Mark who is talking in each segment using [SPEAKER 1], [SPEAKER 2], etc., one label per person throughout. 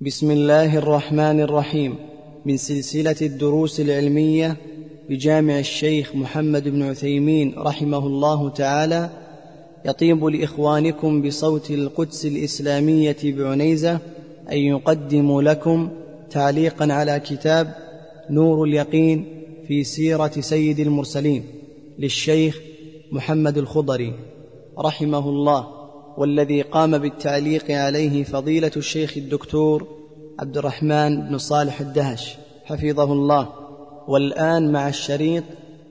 [SPEAKER 1] بسم الله الرحمن الرحيم. من سلسلة الدروس العلمية بجامع الشيخ محمد بن عثيمين رحمه الله تعالى، يطيب لإخوانكم بصوت القدس الإسلامية بعنيزة أن يقدم لكم تعليقا على كتاب نور اليقين في سيرة سيد المرسلين للشيخ محمد الخضري رحمه الله، والذي قام بالتعليق عليه فضيلة الشيخ الدكتور عبد الرحمن بن صالح الدهش حفظه الله. والآن مع الشريط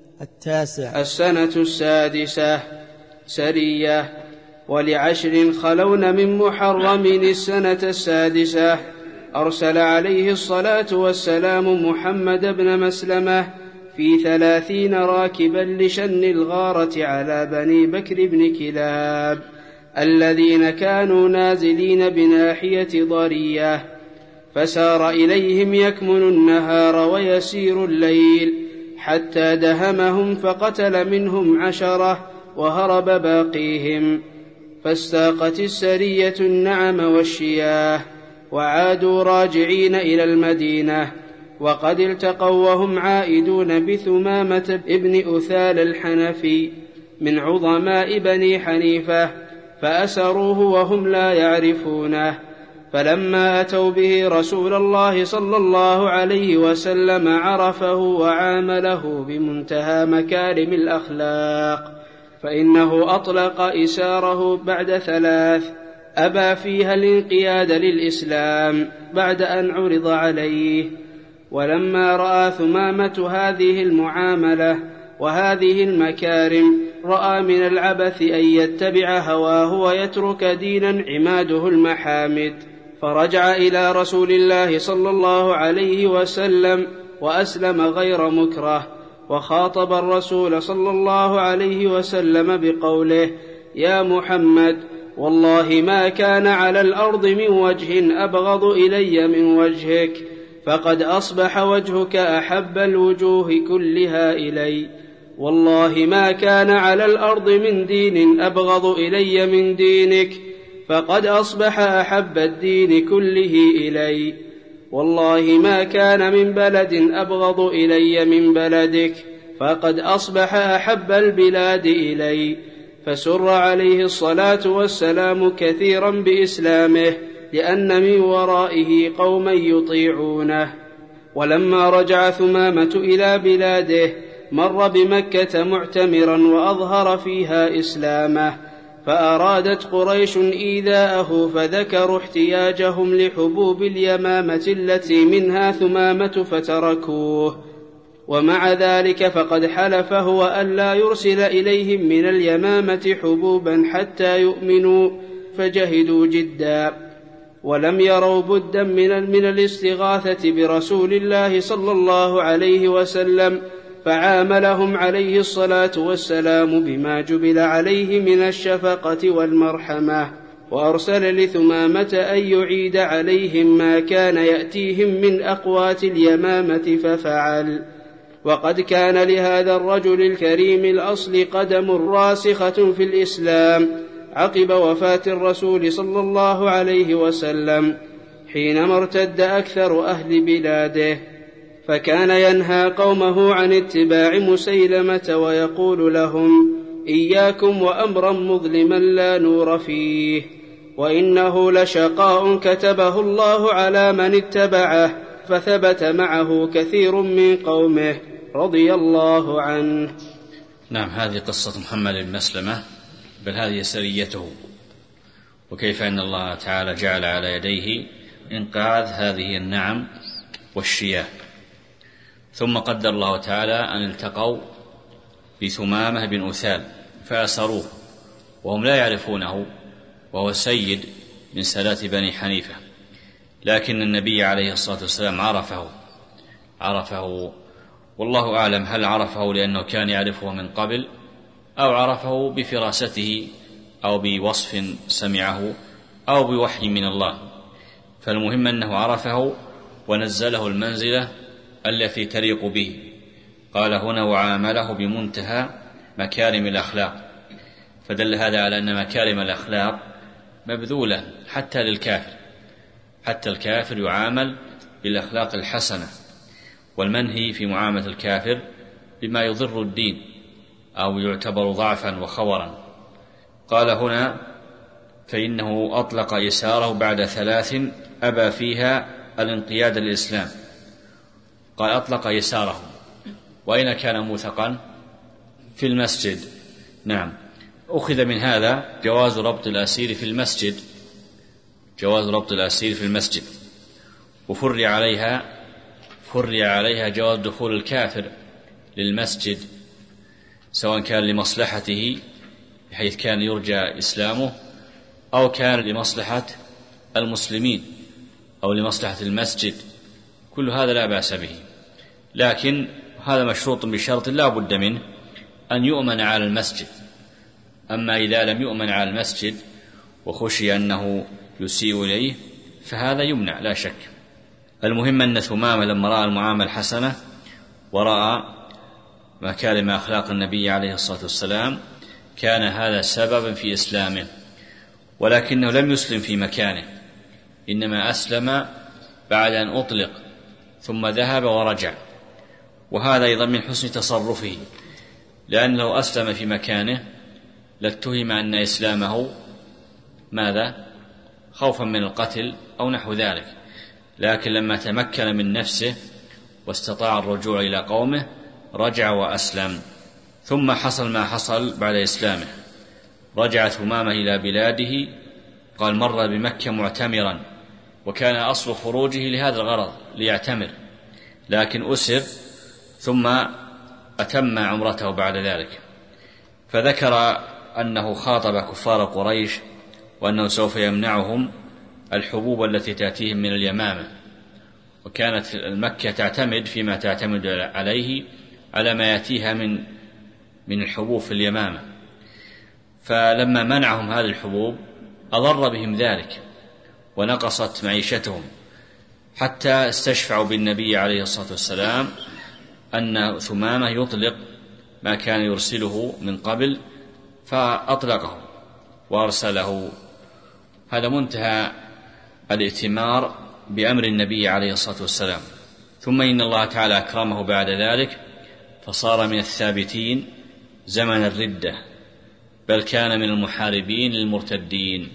[SPEAKER 1] 9.
[SPEAKER 2] السنة 6 سرية. ول10 خلون من محرم السنة 6 أرسل عليه الصلاة والسلام محمد بن مسلمة في 30 راكبا لشن الغارة على بني بكر بن كلاب الذين كانوا نازلين بناحية ضرية، فسار إليهم يكمن النهار ويسير الليل حتى دهمهم فقتل منهم 10 وهرب باقيهم، فاستاقت السرية النعم والشياه وعادوا راجعين إلى المدينة، وقد التقوا وهم عائدون بثمامة ابن أثال الحنفي من عظماء بني حنيفة، فأسروه وهم لا يعرفونه، فلما أتوا به رسول الله صلى الله عليه وسلم عرفه وعامله بمنتهى مكارم الأخلاق، فإنه أطلق إساره بعد 3 أبى فيها الانقياد للإسلام بعد أن عرض عليه. ولما رأى ثمامة هذه المعاملة وهذه المكارم رأى من العبث أن يتبع هواه ويترك دينا عماده المحامد، فرجع إلى رسول الله صلى الله عليه وسلم وأسلم غير مكره، وخاطب الرسول صلى الله عليه وسلم بقوله: يا محمد، والله ما كان على الأرض من وجه أبغض إلي من وجهك، فقد أصبح وجهك أحب الوجوه كلها إلي، والله ما كان على الأرض من دين أبغض إلي من دينك، فقد أصبح أحب الدين كله إلي، والله ما كان من بلد أبغض إلي من بلدك، فقد أصبح أحب البلاد إلي. فسر عليه الصلاة والسلام كثيرا بإسلامه، لأن من ورائه قوما يطيعونه. ولما رجع ثمامة إلى بلاده مر بمكة معتمرا وأظهر فيها إسلامه، فأرادت قريش إيذاءه، فذكروا احتياجهم لحبوب اليمامة التي منها ثمامة فتركوه، ومع ذلك فقد حلف هو أن لا يرسل إليهم من اليمامة حبوبا حتى يؤمنوا، فجهدوا جدا، ولم يروا بدا من الاستغاثة برسول الله صلى الله عليه وسلم، فعاملهم عليه الصلاة والسلام بما جبل عليه من الشفقة والمرحمة، وأرسل لثمامة أن يعيد عليهم ما كان يأتيهم من أقوات اليمامة، ففعل. وقد كان لهذا الرجل الكريم الأصل قدم راسخة في الإسلام عقب وفاة الرسول صلى الله عليه وسلم، حينما ارتد أكثر أهل بلاده، فكان ينهى قومه عن اتباع مسيلمة ويقول لهم: إياكم وأمرا مظلما لا نور فيه، وإنه لشقاء كتبه الله على من اتبعه، فثبت معه كثير من قومه رضي الله عنه.
[SPEAKER 3] نعم، هذه قصة محمد بن مسلمة، بل هذه سريته، وكيف أن الله تعالى جعل على يديه إنقاذ هذه النعم والشياه. ثم قدر الله تعالى أن التقوا بثمامة بن أثال فأسروه وهم لا يعرفونه، وهو سيد من سادات بني حنيفة، لكن النبي عليه الصلاة والسلام عرفه، والله أعلم هل عرفه لأنه كان يعرفه من قبل، أو عرفه بفراسته، أو بوصف سمعه، أو بوحي من الله. فالمهم أنه عرفه ونزله المنزلة التي تليق به. قال هنا: وعامله بمنتهى مكارم الأخلاق، فدل هذا على أن مكارم الأخلاق مبذولة حتى للكافر، حتى الكافر يعامل بالأخلاق الحسنة، والمنهي في معاملة الكافر بما يضر الدين أو يعتبر ضعفا وخورا. قال هنا: فإنه أطلق يساره بعد 3 أبى فيها الانقياد للإسلام. قال أطلق يساره، وأين كان موثقا؟ في المسجد. نعم. أخذ من هذا جواز ربط الأسير في المسجد، جواز ربط الأسير في المسجد، وفرع عليها جواز دخول الكافر للمسجد، سواء كان لمصلحته بحيث كان يرجى إسلامه، أو كان لمصلحة المسلمين أو لمصلحة المسجد، كل هذا لا بأس به. لكن هذا مشروط بشرط لا بد منه، أن يؤمن على المسجد. أما إذا لم يؤمن على المسجد وخشي أنه يسيء إليه فهذا يمنع لا شك. المهم أن ثمامة لما رأى المعاملة حسنة ورأى مكارم أخلاق النبي عليه الصلاة والسلام كان هذا سببا في إسلامه، ولكنه لم يسلم في مكانه، إنما أسلم بعد أن أطلق ثم ذهب ورجع، وهذا أيضا من حسن تصرفه، لأنه لو أسلم في مكانه لاتهم أن إسلامه ماذا؟ خوفا من القتل أو نحو ذلك، لكن لما تمكن من نفسه واستطاع الرجوع إلى قومه رجع وأسلم. ثم حصل ما حصل بعد إسلامه، رجع ثمامة إلى بلاده. قال مر بمكة معتمرا، وكان أصل خروجه لهذا الغرض ليعتمر، لكن أسر ثم أتم عمرته بعد ذلك. فذكر أنه خاطب كفار قريش وأنه سوف يمنعهم الحبوب التي تأتيهم من اليمامة، وكانت مكة تعتمد فيما تعتمد عليه على ما يأتيها من الحبوب في اليمامة، فلما منعهم هذه الحبوب أضر بهم ذلك ونقصت معيشتهم، حتى استشفعوا بالنبي عليه الصلاة والسلام أن ثمامة يطلق ما كان يرسله من قبل، فأطلقه وأرسله. هذا منتهى الائتمار بأمر النبي عليه الصلاة والسلام. ثم إن الله تعالى أكرمه بعد ذلك فصار من الثابتين زمن الردة، بل كان من المحاربين للمرتدين،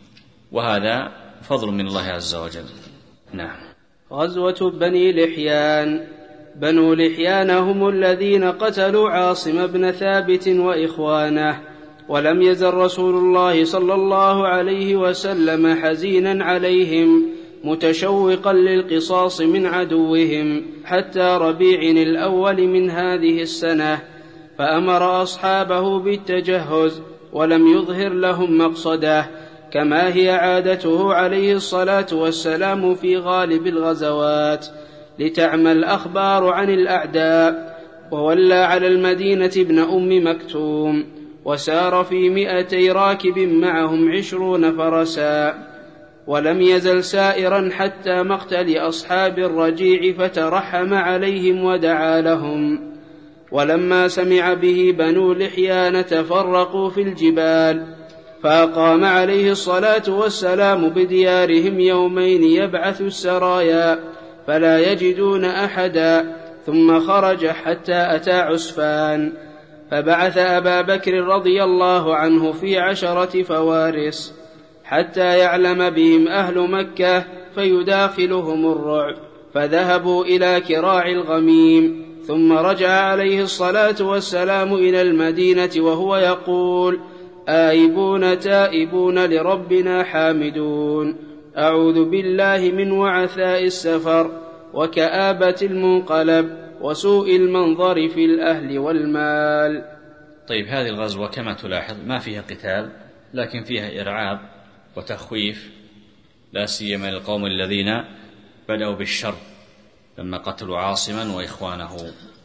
[SPEAKER 3] وهذا فضل من الله عز وجل. نعم.
[SPEAKER 2] غزوة بني لحيان. بنو لحيان هم الذين قتلوا عاصم بن ثابت وإخوانه، ولم يزل رسول الله صلى الله عليه وسلم حزينا عليهم متشوقا للقصاص من عدوهم حتى ربيع الأول من هذه السنة، فأمر أصحابه بالتجهز ولم يظهر لهم مقصده، كما هي عادته عليه الصلاة والسلام في غالب الغزوات، لتعمى الأخبار عن الأعداء. وولى على المدينة ابن أم مكتوم، وسار في 200 راكب معهم 20 فرسا، ولم يزل سائرا حتى مقتل أصحاب الرجيع، فترحم عليهم ودعا لهم. ولما سمع به بنو لحيان تفرقوا في الجبال، فأقام عليه الصلاة والسلام بديارهم 2 يومين يبعث السرايا فلا يجدون أحدا، ثم خرج حتى أتى عسفان، فبعث أبا بكر رضي الله عنه في 10 فوارس حتى يعلم بهم أهل مكة فيداخلهم الرعب، فذهبوا إلى كراع الغميم. ثم رجع عليه الصلاة والسلام إلى المدينة وهو يقول: آيبون تائبون لربنا حامدون، أعوذ بالله من وعثاء السفر وكآبة المنقلب وسوء المنظر في الأهل والمال.
[SPEAKER 3] طيب، هذه الغزوة كما تلاحظ ما فيها قتال، لكن فيها إرعاب وتخويف، لا سيما للقوم الذين بدأوا بالشر لما قتلوا عاصما وإخوانه.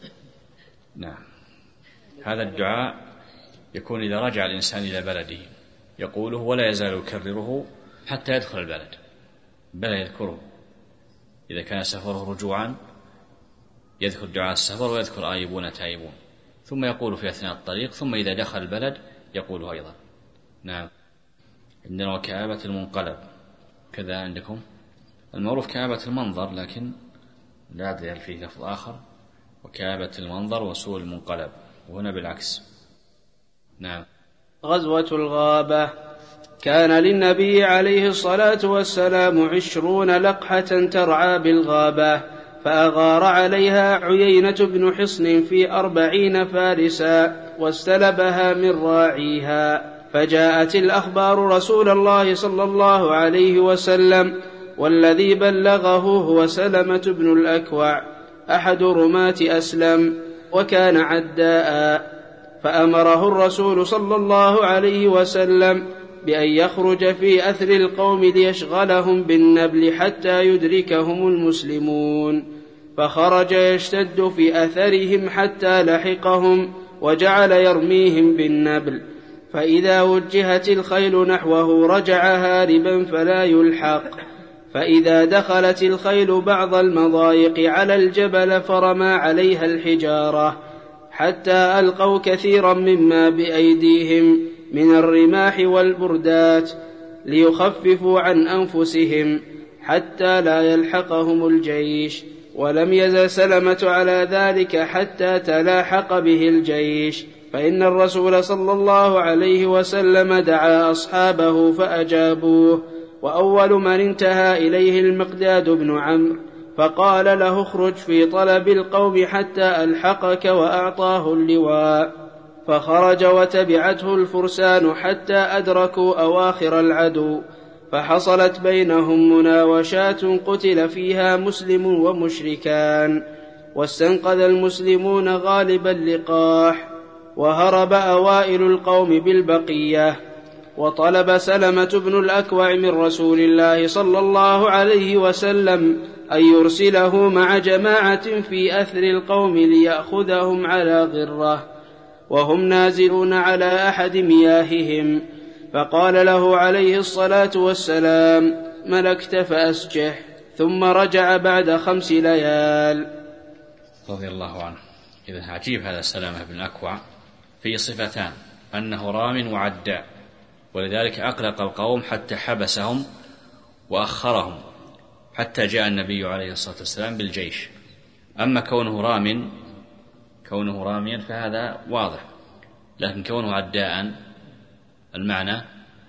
[SPEAKER 3] نعم. هذا الدعاء يكون إذا رجع الإنسان إلى بلده يقوله ولا يزال يكرره حتى يدخل البلد، بل يذكره إذا كان سفره رجوعا، يذكر دعاء السفر ويذكر آيبون تائبون، ثم يقول في أثناء الطريق، ثم إذا دخل البلد يقوله أيضا. نعم. عندنا وكآبة المنقلب، كذا عندكم المعروف كآبة المنظر، لكن لا أدري هل فيه لفظ آخر، وكآبة المنظر وسوء المنقلب، وهنا بالعكس. نعم.
[SPEAKER 2] غزوة الغابة. كان للنبي عليه الصلاة والسلام 20 لقحة ترعى بالغابة، فأغار عليها عيينة بن حصن في 40 فارسا واستلبها من راعيها، فجاءت الأخبار رسول الله صلى الله عليه وسلم، والذي بلغه هو سلمة بن الأكوع أحد رماة أسلم، وكان عداء، فأمره الرسول صلى الله عليه وسلم بأن يخرج في أثر القوم ليشغلهم بالنبل حتى يدركهم المسلمون، فخرج يشتد في أثرهم حتى لحقهم، وجعل يرميهم بالنبل، فإذا وجهت الخيل نحوه رجع هاربا فلا يلحق، فإذا دخلت الخيل بعض المضايق على الجبل فرمى عليها الحجارة حتى ألقوا كثيرا مما بأيديهم من الرماح والبردات ليخففوا عن أنفسهم حتى لا يلحقهم الجيش، ولم يزل سلمة على ذلك حتى تلاحق به الجيش، فإن الرسول صلى الله عليه وسلم دعا أصحابه فأجابوه، وأول من انتهى إليه المقداد بن عمرو، فقال له اخرج في طلب القوم حتى ألحقك، وأعطاه اللواء، فخرج وتبعته الفرسان حتى أدركوا أواخر العدو، فحصلت بينهم مناوشات قتل فيها مسلم ومشركان، واستنقذ المسلمون غالب اللقاح، وهرب أوائل القوم بالبقية. وطلب سلمة بن الأكوع من رسول الله صلى الله عليه وسلم أن يرسله مع جماعة في أثر القوم ليأخذهم على غرة وهم نازلون على أحد مياههم، فقال له عليه الصلاة والسلام ملكت فأسجح، ثم رجع بعد 5 ليال.
[SPEAKER 3] رضي الله عنه. إذا عجيب هذا سلمة بن الأكوع، في صفتان: أنه رام وعداء، ولذلك أقلق القوم حتى حبسهم وأخرهم حتى جاء النبي عليه الصلاة والسلام بالجيش. أما كونه راميا فهذا واضح، لكن كونه عداء المعنى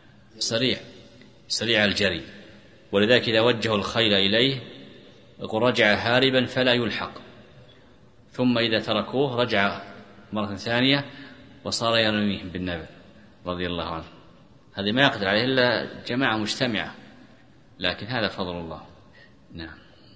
[SPEAKER 3] سريع الجري، ولذلك إذا وجهوا الخيل إليه يقول رجع هاربا فلا يلحق، ثم إذا تركوه رجع مرة ثانية وصار يرميهم بالنبل رضي الله عنه. هذه ما يقدر عليه إلا جماعة مجتمعة، لكن هذا فضل الله. نعم.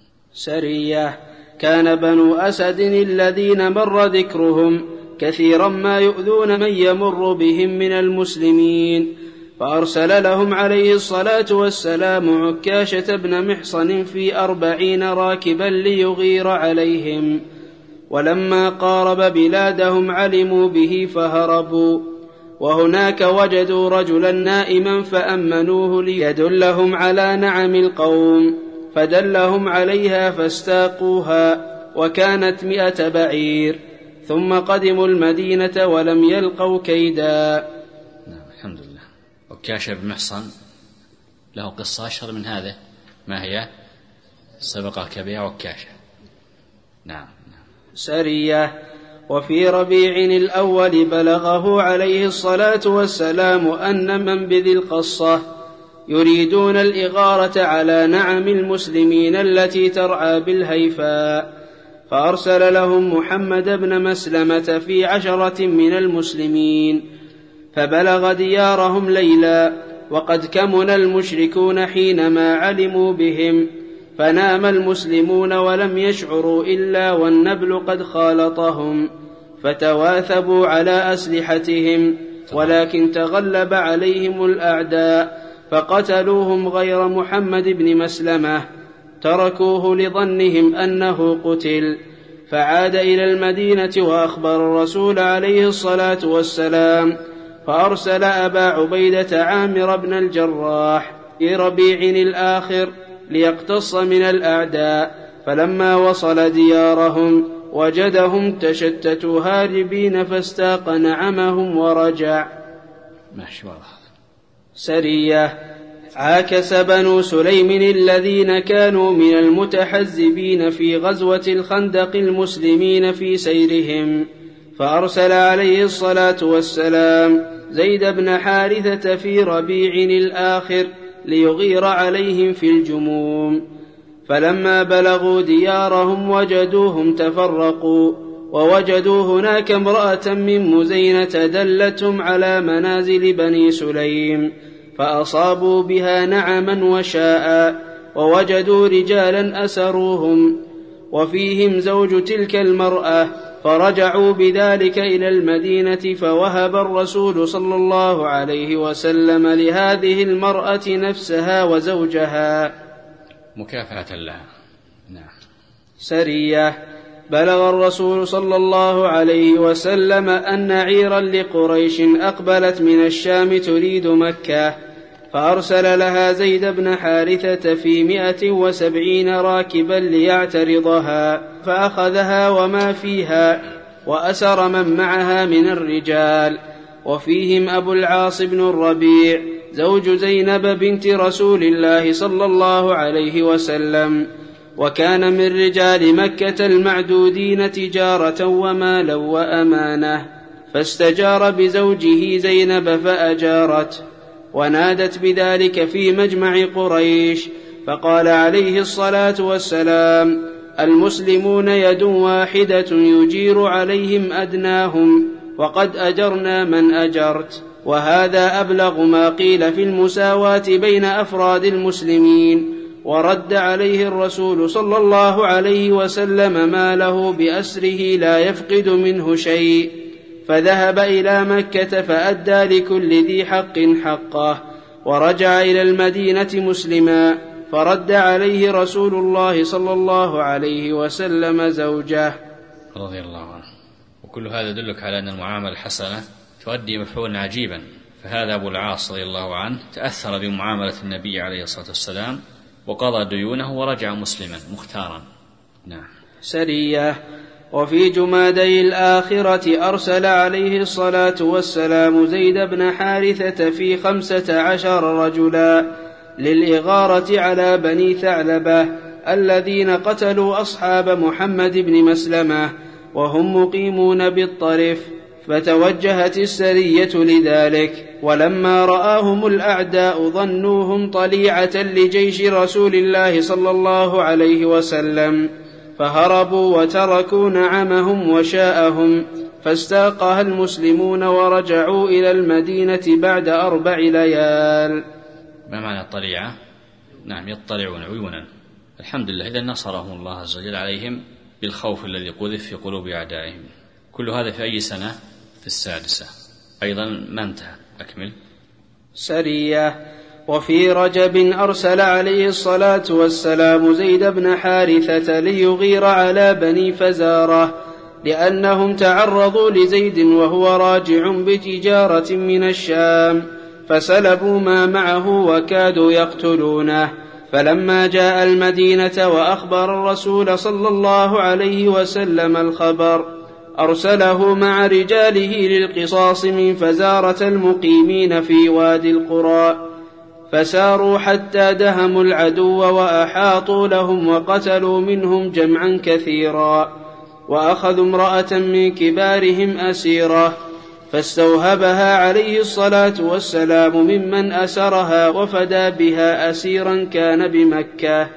[SPEAKER 2] سرية. كان بنو أسد الذين مر ذكرهم كثيرا ما يؤذون من يمر بهم من المسلمين، فأرسل لهم عليه الصلاة والسلام عكاشة بن محصن في 40 راكبا ليغير عليهم، ولما قارب بلادهم علموا به فهربوا، وهناك وجدوا رجلا نائما فأمنوه ليدلهم على نعم القوم، فدلهم عليها فاستاقوها، وكانت 100 بعير، ثم قدموا المدينة ولم يلقوا كيدا.
[SPEAKER 3] الحمد لله. عكاشة بن محصن له قصة أشهر من هذا، ما هي؟ سبقك بها عكاشة. نعم.
[SPEAKER 2] سرية. وفي ربيع الأول بلغه عليه الصلاة والسلام أن من بذي القصة يريدون الإغارة على نعم المسلمين التي ترعى بالهيفاء، فأرسل لهم محمد بن مسلمة في 10 من المسلمين، فبلغ ديارهم ليلا، وقد كمن المشركون حينما علموا بهم، فنام المسلمون ولم يشعروا إلا والنبل قد خالطهم، فتواثبوا على أسلحتهم، ولكن تغلب عليهم الأعداء فقتلوهم غير محمد بن مسلمة، تركوه لظنهم أنه قتل، فعاد إلى المدينة وأخبر الرسول عليه الصلاة والسلام، فأرسل أبا عبيدة عامر بن الجراح في ربيع الآخر ليقتص من الأعداء، فلما وصل ديارهم وجدهم تشتتوا هاربين، فاستاق نعمهم ورجع.
[SPEAKER 3] ما شاء الله.
[SPEAKER 2] سرية. عاكس بنو سليم الذين كانوا من المتحزبين في غزوة الخندق المسلمين في سيرهم، فأرسل عليه الصلاة والسلام زيد بن حارثة في ربيع الآخر ليغير عليهم في الجموم، فلما بلغوا ديارهم وجدوهم تفرقوا، ووجدوا هناك امرأة من مزينة دلتهم على منازل بني سليم، فأصابوا بها نعما وشاء، ووجدوا رجالا أسروهم وفيهم زوج تلك المرأة، فرجعوا بذلك إلى المدينة، فوهب الرسول صلى الله عليه وسلم لهذه المرأة نفسها وزوجها
[SPEAKER 3] مكافأة لها. نعم.
[SPEAKER 2] سرية. بلغ الرسول صلى الله عليه وسلم أن عيرا لقريش أقبلت من الشام تريد مكة، فأرسل لها زيد بن حارثة في 170 راكبا ليعترضها، فأخذها وما فيها، وأسر من معها من الرجال، وفيهم أبو العاص بن الربيع زوج زينب بنت رسول الله صلى الله عليه وسلم، وكان من رجال مكة المعدودين تجارة ومالا وأمانة، فاستجار بزوجه زينب فأجارته، ونادت بذلك في مجمع قريش، فقال عليه الصلاة والسلام: المسلمون يد واحدة يجير عليهم أدناهم، وقد أجرنا من أجرت. وهذا أبلغ ما قيل في المساواة بين أفراد المسلمين. ورد عليه الرسول صلى الله عليه وسلم ماله بأسره لا يفقد منه شيء، فذهب إلى مكة فأدى لكل ذي حق حقه، ورجع إلى المدينة مسلما، فرد عليه رسول الله صلى الله عليه وسلم زوجه
[SPEAKER 3] رضي الله عنه. وكل هذا يدلك على أن المعاملة الحسنة تؤدي مفعولا عجيبا. فهذا أبو العاص رضي الله عنه تأثر بمعاملة النبي عليه الصلاة والسلام وقضى ديونه ورجع مسلما مختارا. نعم.
[SPEAKER 2] سرية. وفي جمادي الآخرة أرسل عليه الصلاة والسلام زيد بن حارثة في 15 رجلا للإغارة على بني ثعلبة الذين قتلوا أصحاب محمد بن مسلمة وهم مقيمون بالطرف، فتوجهت السرية لذلك، ولما رآهم الأعداء ظنوهم طليعة لجيش رسول الله صلى الله عليه وسلم، فهربوا وتركوا نعمهم وشاءهم، فاستاقها المسلمون ورجعوا إلى المدينة بعد 4 ليال.
[SPEAKER 3] ما معنى الطليعة؟ نعم، يطلعون عيونا. الحمد لله إذا نصرهم الله عز وجل عليهم بالخوف الذي قذف في قلوب أعدائهم. كل هذا في أي سنة؟ في 6. أيضا ما انتهى. أكمل.
[SPEAKER 2] سرية. وفي رجب أرسل عليه الصلاة والسلام زيد بن حارثة ليغير على بني فزارة، لأنهم تعرضوا لزيد وهو راجع بتجارة من الشام، فسلبوا ما معه وكادوا يقتلونه. فلما جاء المدينة وأخبر الرسول صلى الله عليه وسلم الخبر، أرسله مع رجاله للقصاص من فزارة المقيمين في وادي القرى، فساروا حتى دهموا العدو وأحاطوا لهم وقتلوا منهم جمعا كثيرا، وأخذوا امرأة من كبارهم أسيرة، فاستوهبها عليه الصلاة والسلام ممن أسرها وفدى بها أسيرا كان بمكة.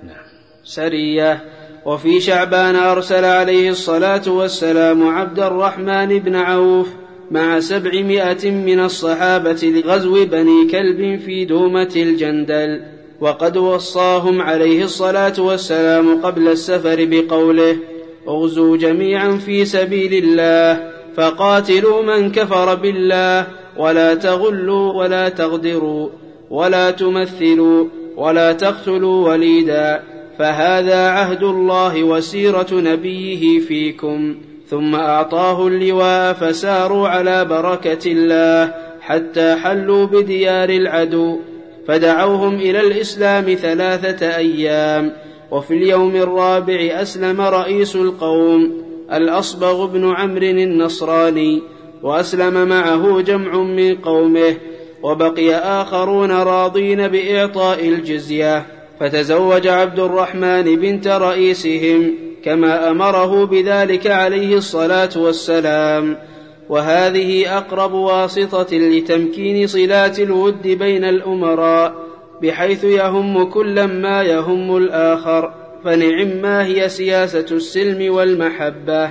[SPEAKER 2] سرية. وفي شعبان أرسل عليه الصلاة والسلام عبد الرحمن بن عوف مع 700 من الصحابة لغزو بني كلب في دومة الجندل، وقد وصاهم عليه الصلاة والسلام قبل السفر بقوله: اغزوا جميعا في سبيل الله، فقاتلوا من كفر بالله، ولا تغلوا ولا تغدروا ولا تمثلوا ولا تقتلوا وليدا، فهذا عهد الله وسيرة نبيه فيكم. ثم أعطاه اللواء، فساروا على بركة الله حتى حلوا بديار العدو، فدعوهم إلى الإسلام 3 أيام. وفي اليوم الرابع أسلم رئيس القوم الأصبغ بن عمرو النصراني، وأسلم معه جمع من قومه، وبقي آخرون راضين بإعطاء الجزية، فتزوج عبد الرحمن بنت رئيسهم كما أمره بذلك عليه الصلاة والسلام. وهذه أقرب واسطة لتمكين صلات الود بين الأمراء، بحيث يهم كلا ما يهم الآخر، فنعم ما هي سياسة السلم والمحبة.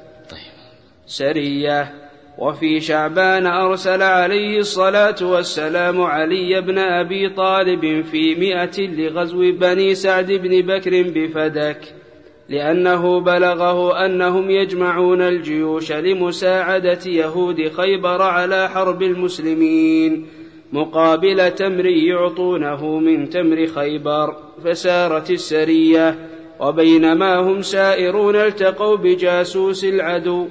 [SPEAKER 2] سرية. وفي شعبان أرسل عليه الصلاة والسلام علي بن أبي طالب في 100 لغزو بني سعد بن بكر بفدك، لأنه بلغه أنهم يجمعون الجيوش لمساعدة يهود خيبر على حرب المسلمين مقابل تمر يعطونه من تمر خيبر. فسارت السرية، وبينما هم سائرون التقوا بجاسوس العدو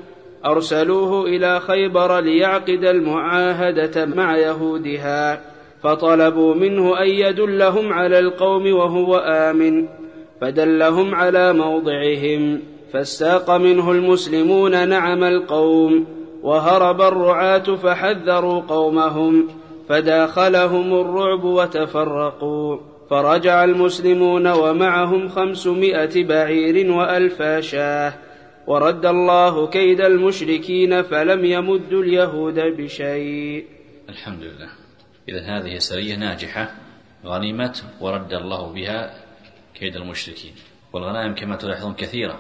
[SPEAKER 2] أرسلوه إلى خيبر ليعقد المعاهدة مع يهودها، فطلبوا منه أن يدلهم على القوم وهو آمن، فدلهم على موضعهم، فاستاق منه المسلمون نعم القوم، وهرب الرعاة فحذروا قومهم، فداخلهم الرعب وتفرقوا، فرجع المسلمون ومعهم 500 بعير و1000 شاه، ورد الله كيد المشركين فلم يمدوا اليهود بشيء.
[SPEAKER 3] الحمد لله. إذن هذه سرية ناجحة غنيمة ورد الله بها كيد المشركين، والغنائم كما تلاحظون كثيرة،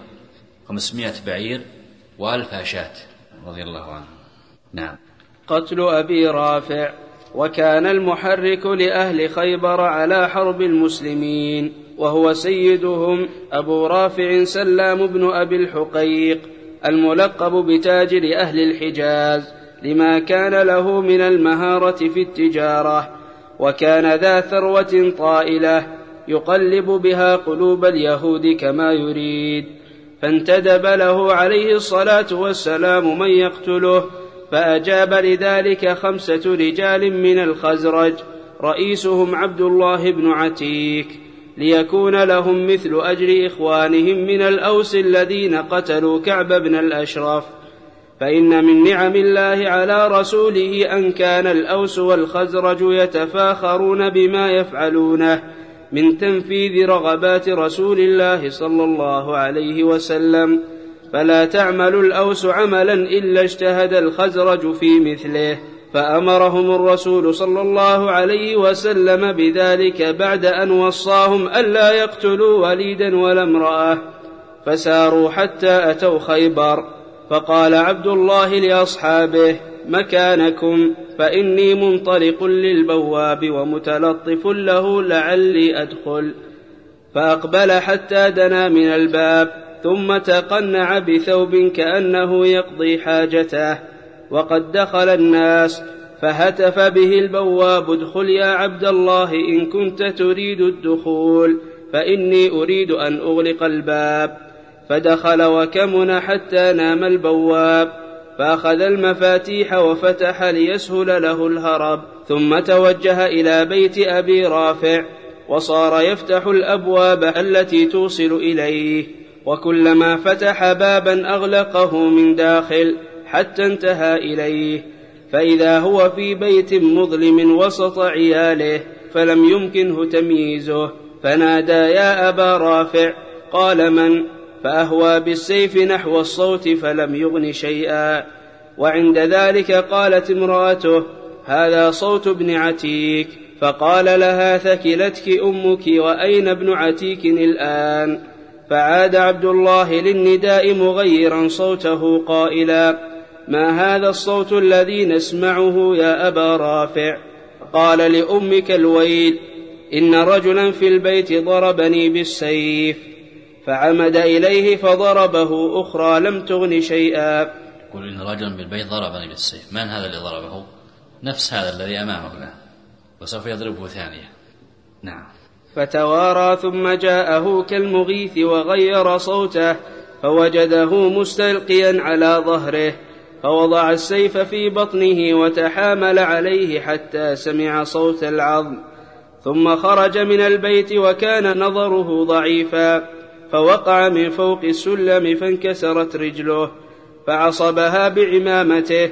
[SPEAKER 3] 500 بعير و1000 شاة رضي الله عنه. نعم.
[SPEAKER 2] قتل أبي رافع. وكان المحرك لأهل خيبر على حرب المسلمين، وهو سيدهم أبو رافع سلام بن أبي الحقيق الملقب بتاجر أهل الحجاز، لما كان له من المهارة في التجارة، وكان ذا ثروة طائلة يقلب بها قلوب اليهود كما يريد. فانتدب له عليه الصلاة والسلام من يقتله، فأجاب لذلك 5 رجال من الخزرج رئيسهم عبد الله بن عتيك، ليكون لهم مثل أجر إخوانهم من الأوس الذين قتلوا كعب بن الأشرف. فإن من نعم الله على رسوله أن كان الأوس والخزرج يتفاخرون بما يفعلونه من تنفيذ رغبات رسول الله صلى الله عليه وسلم، فلا تعمل الأوس عملا إلا اجتهد الخزرج في مثله، فأمرهم الرسول صلى الله عليه وسلم بذلك بعد أن وصاهم ألا يقتلوا وليدا ولا امرأة. فساروا حتى أتوا خيبر، فقال عبد الله لأصحابه: مكانكم، فإني منطلق للبواب ومتلطف له لعلي أدخل. فأقبل حتى دنا من الباب، ثم تقنع بثوب كأنه يقضي حاجته، وقد دخل الناس، فهتف به البواب: ادخل يا عبد الله إن كنت تريد الدخول، فإني أريد أن أغلق الباب. فدخل وكمن حتى نام البواب، فأخذ المفاتيح وفتح ليسهل له الهرب، ثم توجه إلى بيت أبي رافع، وصار يفتح الأبواب التي توصل إليه، وكلما فتح بابا أغلقه من داخل حتى انتهى إليه، فإذا هو في بيت مظلم وسط عياله، فلم يمكنه تمييزه، فنادى: يا أبا رافع. قال: من؟ فأهوى بالسيف نحو الصوت فلم يغن شيئا. وعند ذلك قالت امرأته: هذا صوت ابن عتيك. فقال لها: ثكلتك أمك، وأين ابن عتيك الآن؟ فعاد عبد الله للنداء مغيرا صوته قائلا: ما هذا الصوت الذي نسمعه يا أبا رافع؟ قال لأمك الويل، إن رجلا في البيت ضربني بالسيف. فعمد إليه فضربه أخرى لم تغن شيئا.
[SPEAKER 3] يقول إن رجلا بالبيت ضربني بالسيف. من هذا اللي ضربه؟ نفس هذا الذي أمامه له، وسوف يضربه ثانية. نعم.
[SPEAKER 2] فتوارى ثم جاءه كالمغيث وغير صوته، فوجده مستلقيا على ظهره، فوضع السيف في بطنه وتحامل عليه حتى سمع صوت العظم، ثم خرج من البيت وكان نظره ضعيفا، فوقع من فوق السلم فانكسرت رجله، فعصبها بعمامته،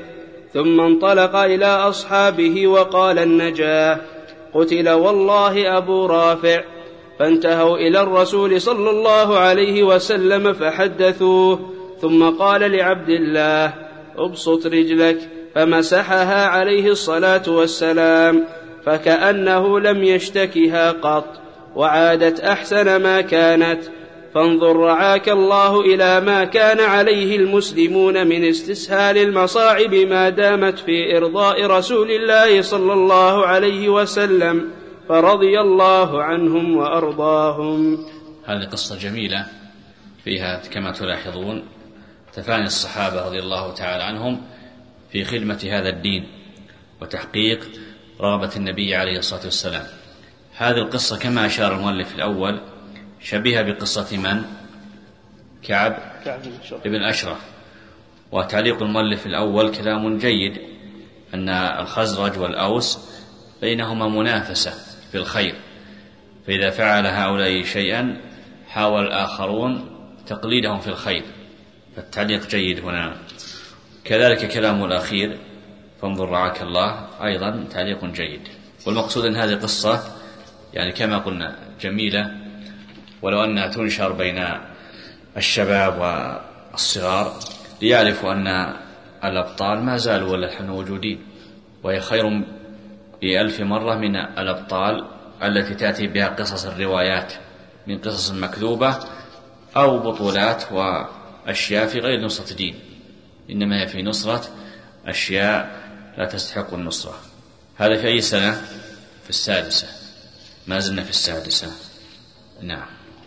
[SPEAKER 2] ثم انطلق إلى أصحابه وقال النجاه: قتل والله أبو رافع. فانتهوا إلى الرسول صلى الله عليه وسلم فحدثوه، ثم قال لعبد الله: ابسط رجلك، فمسحها عليه الصلاة والسلام فكأنه لم يشتكها قط، وعادت أحسن ما كانت. فانظر رعاك الله إلى ما كان عليه المسلمون من استسهال المصاعب ما دامت في إرضاء رسول الله صلى الله عليه وسلم، فرضي الله عنهم وأرضاهم.
[SPEAKER 3] هذه قصة جميلة فيها كما تلاحظون تفاني الصحابة رضي الله تعالى عنهم في خدمة هذا الدين وتحقيق رغبة النبي عليه الصلاة والسلام. هذه القصة كما أشار المؤلف الأول شبيهة بقصة من؟ كعب بن أشرف. وتعليق المؤلف الأول كلام جيد، أن الخزرج والأوس بينهما منافسة في الخير، فإذا فعل هؤلاء شيئا حاول الآخرون تقليدهم في الخير، فالتعليق جيد هنا. كذلك كلام الأخير فانظر رعاك الله أيضا تعليق جيد. والمقصود أن هذه قصة يعني كما قلنا جميلة، ولو أنها تنشر بين الشباب والصغار ليعرفوا أن الأبطال ما زالوا ولا موجودين، وهي خير بألف مرة من الأبطال التي تأتي بها قصص الروايات من قصص مكذوبة أو بطولات وأشياء في غير نصرة دين، إنما هي في نصرة أشياء لا تستحق النصرة. هذا في أي سنة؟ في السادسة، ما زلنا في السادسة. نعم.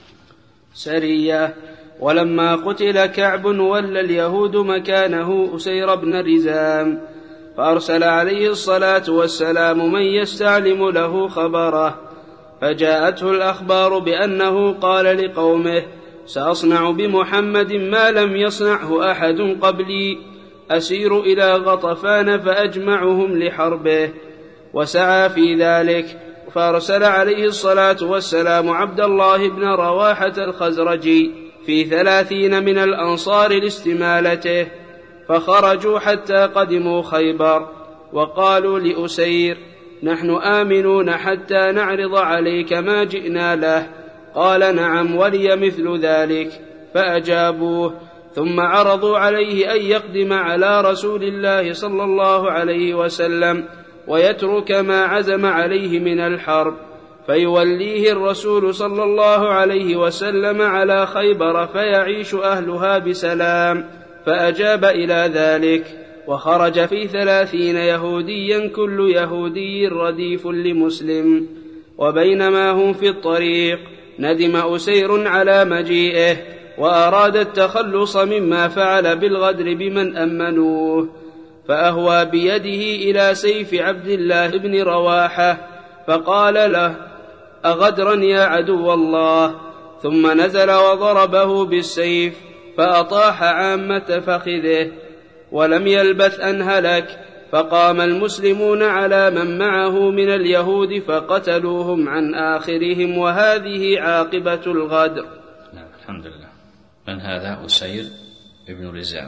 [SPEAKER 2] سرية. ولما قتل كعب ولى اليهود مكانه أسير بن رزام، فأرسل عليه الصلاة والسلام من يستعلم له خبره، فجاءته الأخبار بأنه قال لقومه: سأصنع بمحمد ما لم يصنعه أحد قبلي، أسير إلى غطفان فأجمعهم لحربه. وسعى في ذلك، فأرسل عليه الصلاة والسلام عبد الله بن رواحة الخزرجي في 30 من الأنصار لاستمالته، فخرجوا حتى قدموا خيبر، وقالوا لأسير: نحن آمنون حتى نعرض عليك ما جئنا له. قال: نعم، ولي مثل ذلك. فأجابوه، ثم عرضوا عليه أن يقدم على رسول الله صلى الله عليه وسلم ويترك ما عزم عليه من الحرب، فيوليه الرسول صلى الله عليه وسلم على خيبر فيعيش أهلها بسلام. فأجاب إلى ذلك، وخرج في 30 يهوديا كل يهودي رديف لمسلم. وبينما هم في الطريق ندم أسير على مجيئه، وأراد التخلص مما فعل بالغدر بمن أمنوه، فأهوى بيده إلى سيف عبد الله بن رواحة، فقال له: أغدرا يا عدو الله؟ ثم نزل وضربه بالسيف فأطاح عامة فخذه، ولم يلبث أن هلك. فقام المسلمون على من معه من اليهود فقتلوهم عن آخرهم، وهذه عاقبة الغدر.
[SPEAKER 3] نعم، الحمد لله. من هذا؟ أسير ابن رزام.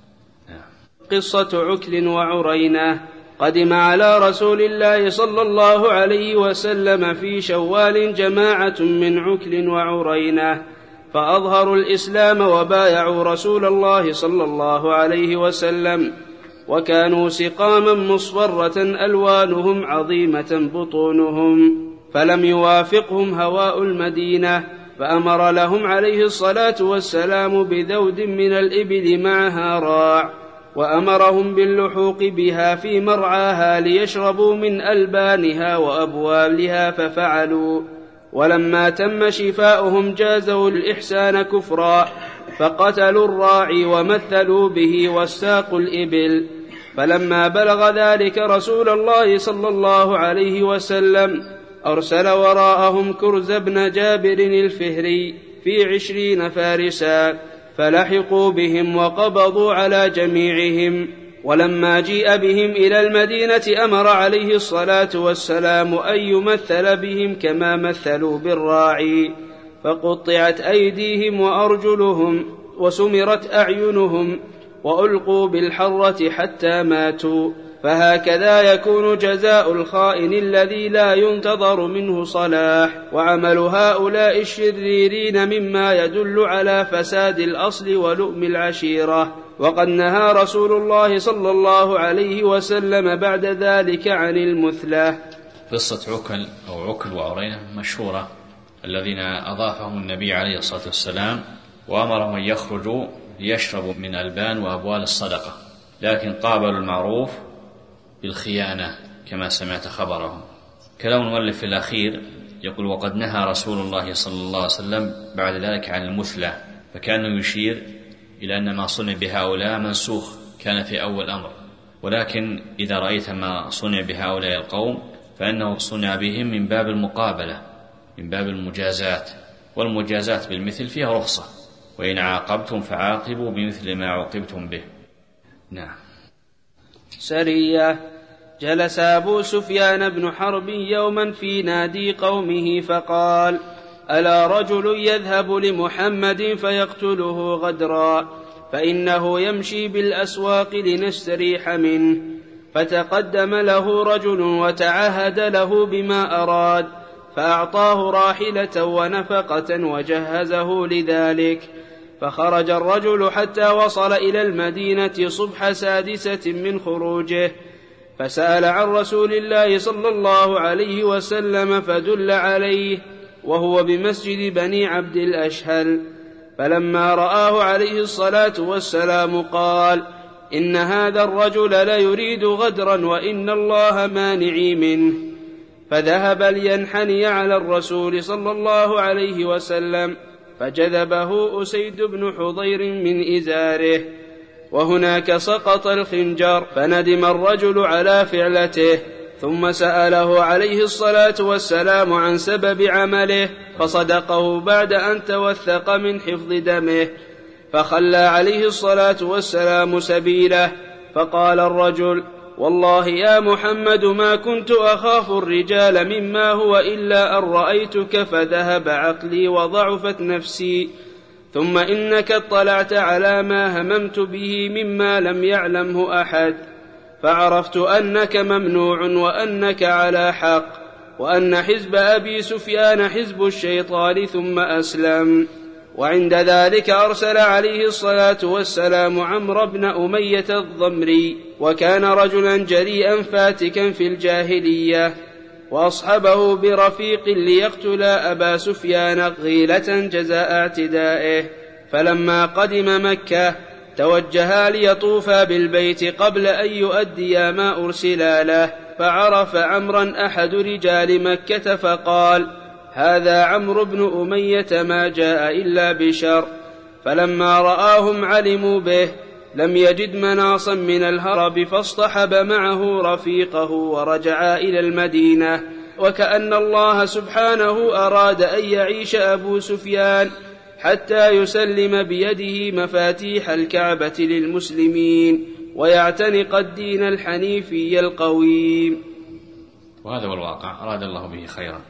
[SPEAKER 2] قصة عكل وعرينة. قدم على رسول الله صلى الله عليه وسلم في شوال جماعة من عكل وعرينة، فأظهروا الإسلام وبايعوا رسول الله صلى الله عليه وسلم، وكانوا سقاما مصفرة ألوانهم عظيمة بطونهم، فلم يوافقهم هواء المدينة، فأمر لهم عليه الصلاة والسلام بذود من الإبل معها راع، وأمرهم باللحوق بها في مرعاها ليشربوا من ألبانها وأبوالها، ففعلوا. ولما تم شفاؤهم جازوا الإحسان كفرا، فقتلوا الراعي ومثلوا به واستاقوا الإبل. فلما بلغ ذلك رسول الله صلى الله عليه وسلم أرسل وراءهم كرز بن جابر الفهري في 20 فارسا، فلحقوا بهم وقبضوا على جميعهم. ولما جيء بهم إلى المدينة أمر عليه الصلاة والسلام أن يمثل بهم كما مثلوا بالراعي، فقطعت أيديهم وأرجلهم وسمرت أعينهم، وألقوا بالحرة حتى ماتوا. فهكذا يكون جزاء الخائن الذي لا ينتظر منه صلاح. وعمل هؤلاء الشريرين مما يدل على فساد الأصل ولؤم العشيرة. وقد نهى رسول الله صلى الله عليه وسلم بعد ذلك عن المثلة.
[SPEAKER 3] قصة عكل أو عكل وعرينة مشهورة، الذين أضافهم النبي عليه الصلاة والسلام وأمرهم أن يخرجوا ليشربوا من ألبان وأبوال الصدقة، لكن قابلوا المعروف بالخيانة كما سمعت خبرهم. كلام المؤلف الأخير يقول: وقد نهى رسول الله صلى الله عليه وسلم بعد ذلك عن المثلة، فكانه يشير إلى أن ما صنع بهؤلاء منسوخ كان في أول أمر، ولكن إذا رأيت ما صنع بهؤلاء القوم فإنه صنع بهم من باب المقابلة، من باب المجازات، والمجازات بالمثل فيها رخصة، وإن عاقبتم فعاقبوا بمثل ما عوقبتم به. نعم.
[SPEAKER 2] سرية. جلس أبو سفيان بن حرب يوما في نادي قومه فقال: ألا رجل يذهب لمحمد فيقتله غدرا، فإنه يمشي بالأسواق لنستريح منه. فتقدم له رجل وتعهد له بما أراد، فأعطاه راحلة ونفقة وجهزه لذلك. فخرج الرجل حتى وصل إلى المدينة صبح سادسة من خروجه، فسأل عن رسول الله صلى الله عليه وسلم فدل عليه، وهو بمسجد بني عبد الأشهل. فلما رآه عليه الصلاة والسلام قال: إن هذا الرجل ليريد غدرا وإن الله مانعي منه. فذهب لينحني على الرسول صلى الله عليه وسلم، فجذبه أسيد بن حضير من إزاره، وهناك سقط الخنجر، فندم الرجل على فعلته، ثم سأله عليه الصلاة والسلام عن سبب عمله، فصدقه بعد أن توثق من حفظ دمه، فخلى عليه الصلاة والسلام سبيله. فقال الرجل: والله يا محمد ما كنت أخاف الرجال مما هو إلا أن رأيتك فذهب عقلي وضعفت نفسي، ثم إنك اطلعت على ما هممت به مما لم يعلمه أحد، فعرفت أنك ممنوع وأنك على حق، وأن حزب أبي سفيان حزب الشيطان، ثم أسلم. وعند ذلك أرسل عليه الصلاة والسلام عمرو بن أمية الضمري، وكان رجلا جريئا فاتكا في الجاهلية، وأصحبه برفيق ليقتل أبا سفيان غيلة جزاء اعتدائه. فلما قدم مكة توجها ليطوفا بالبيت قبل أن يؤديا ما أرسلا له، فعرف عمرا أحد رجال مكة فقال: هذا عمرو بن أمية ما جاء إلا بشر. فلما رآهم علموا به، لم يجد مناصا من الهرب، فاصطحب معه رفيقه ورجعا إلى المدينة، وكأن الله سبحانه أراد أن يعيش أبو سفيان حتى يسلم بيده مفاتيح الكعبة للمسلمين ويعتنق الدين الحنيفي القويم.
[SPEAKER 3] وهذا هو الواقع، أراد الله به خيرا.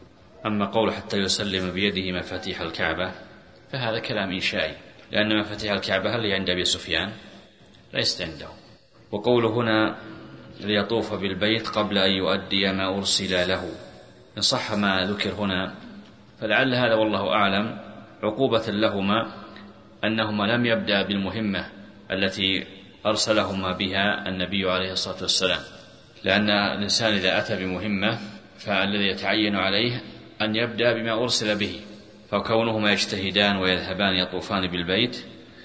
[SPEAKER 3] أما قول حتى يسلم بيده مفاتيح الكعبة فهذا كلام إنشائي، لأن مفاتيح الكعبة هل عند أبي سفيان؟ ليست عنده. وقول هنا ليطوف بالبيت قبل أن يؤدي ما أرسل له، إن صح ما ذكر هنا فلعل هذا والله أعلم عقوبة لهما أنهما لم يبدأ بالمهمة التي أرسلهما بها النبي عليه الصلاة والسلام، لأن الإنسان إذا أتى بمهمة فالذي يتعين عليه أن يبدأ بما أرسل به، فكونهما يجتهدان ويذهبان يطوفان بالبيت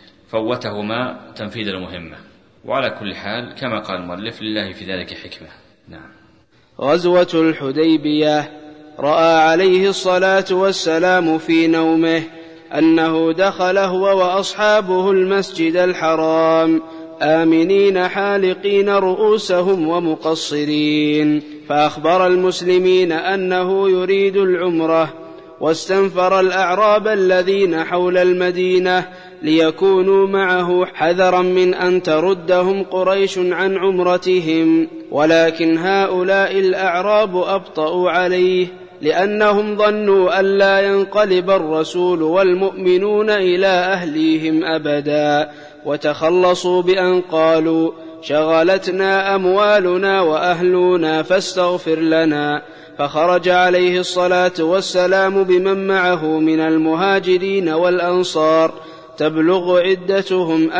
[SPEAKER 3] فوتهما تنفيذ المهمة. وعلى كل حال كما قال المؤلف لله في ذلك حكمة. نعم.
[SPEAKER 2] غزوة الحديبية. رأى عليه الصلاة والسلام في نومه أنه دخل هو وأصحابه المسجد الحرام آمنين حالقين رؤوسهم ومقصرين، فأخبر المسلمين أنه يريد العمرة، واستنفر الأعراب الذين حول المدينة ليكونوا معه حذرا من أن تردهم قريش عن عمرتهم، ولكن هؤلاء الأعراب أبطأوا عليه، لأنهم ظنوا أن لا ينقلب الرسول والمؤمنون إلى أهليهم أبدا، وتخلصوا بأن قالوا: شغلتنا أموالنا وأهلنا فاستغفر لنا. فخرج عليه الصلاة والسلام بمن معه من المهاجرين والأنصار تبلغ عدتهم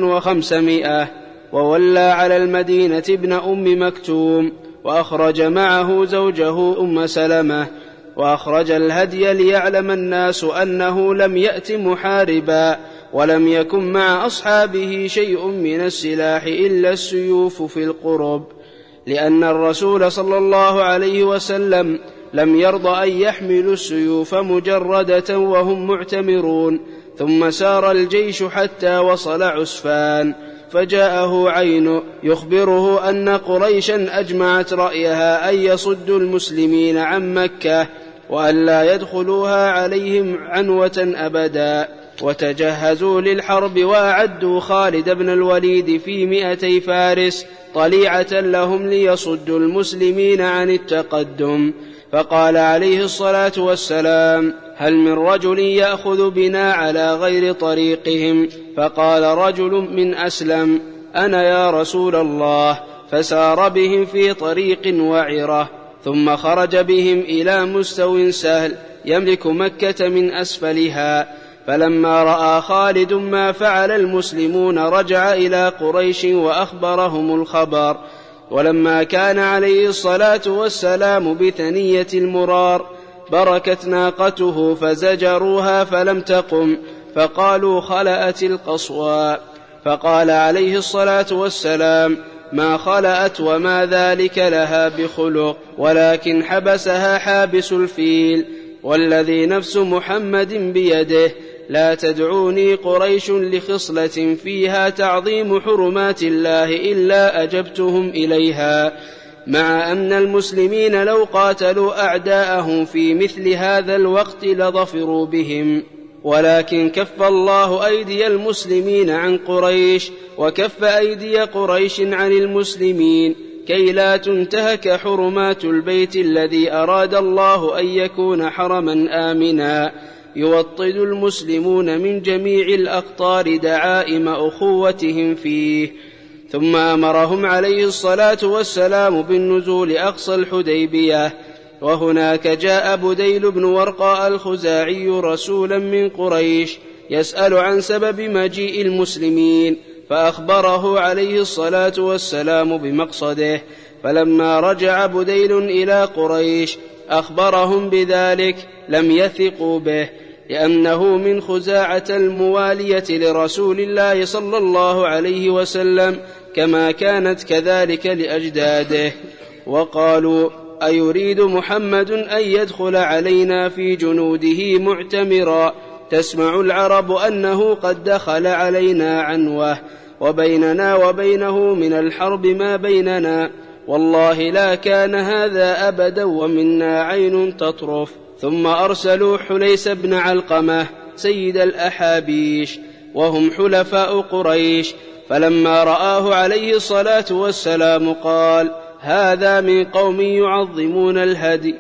[SPEAKER 2] 1500، وولى على المدينة ابن أم مكتوم، وأخرج معه زوجه أم سلمة، وأخرج الهدي ليعلم الناس أنه لم يأت محاربا، ولم يكن مع أصحابه شيء من السلاح إلا السيوف في القرب، لأن الرسول صلى الله عليه وسلم لم يرض أن يحملوا السيوف مجردة وهم معتمرون. ثم سار الجيش حتى وصل عسفان، فجاءه عين يخبره أن قريشا أجمعت رأيها أن يصدوا المسلمين عن مكة وأن لا يدخلوها عليهم عنوة أبدا، وتجهزوا للحرب وأعدوا خالد بن الوليد في 200 فارس طليعة لهم ليصدوا المسلمين عن التقدم. فقال عليه الصلاة والسلام: هل من رجل يأخذ بنا على غير طريقهم؟ فقال رجل من أسلم: أنا يا رسول الله. فسار بهم في طريق وعرة، ثم خرج بهم إلى مستو سهل يملك مكة من أسفلها. فلما رأى خالد ما فعل المسلمون رجع إلى قريش وأخبرهم الخبر. ولما كان عليه الصلاة والسلام بثنية المرار بركت ناقته فزجروها فلم تقم، فقالوا: خلأت القصوى. فقال عليه الصلاة والسلام: ما خلأت وما ذلك لها بخلق، ولكن حبسها حابس الفيل، والذي نفس محمد بيده لا تدعوني قريش لخصلة فيها تعظيم حرمات الله إلا أجبتهم إليها، مع أن المسلمين لو قاتلوا أعداءهم في مثل هذا الوقت لظفروا بهم، ولكن كف الله أيدي المسلمين عن قريش، وكف أيدي قريش عن المسلمين، كي لا تنتهك حرمات البيت الذي أراد الله أن يكون حرما آمنا، يوطد المسلمون من جميع الأقطار دعائم أخوتهم فيه. ثم أمرهم عليه الصلاة والسلام بالنزول أقصى الحديبية، وهناك جاء بديل بن ورقاء الخزاعي رسولا من قريش يسأل عن سبب مجيء المسلمين، فأخبره عليه الصلاة والسلام بمقصده. فلما رجع بديل إلى قريش أخبرهم بذلك لم يثقوا به، لأنه من خزاعة الموالية لرسول الله صلى الله عليه وسلم، كما كانت كذلك لأجداده. وقالوا: أيريد محمد أن يدخل علينا في جنوده معتمرا؟ تسمع العرب أنه قد دخل علينا عنوة، وبيننا وبينه من الحرب ما بيننا، والله لا كان هذا أبدا ومنا عين تطرف. ثم أرسلوا حليس بن علقمة سيد الأحابيش، وهم حلفاء قريش، فلما رآه عليه الصلاة والسلام قال: هذا من قوم يعظمون الهدي،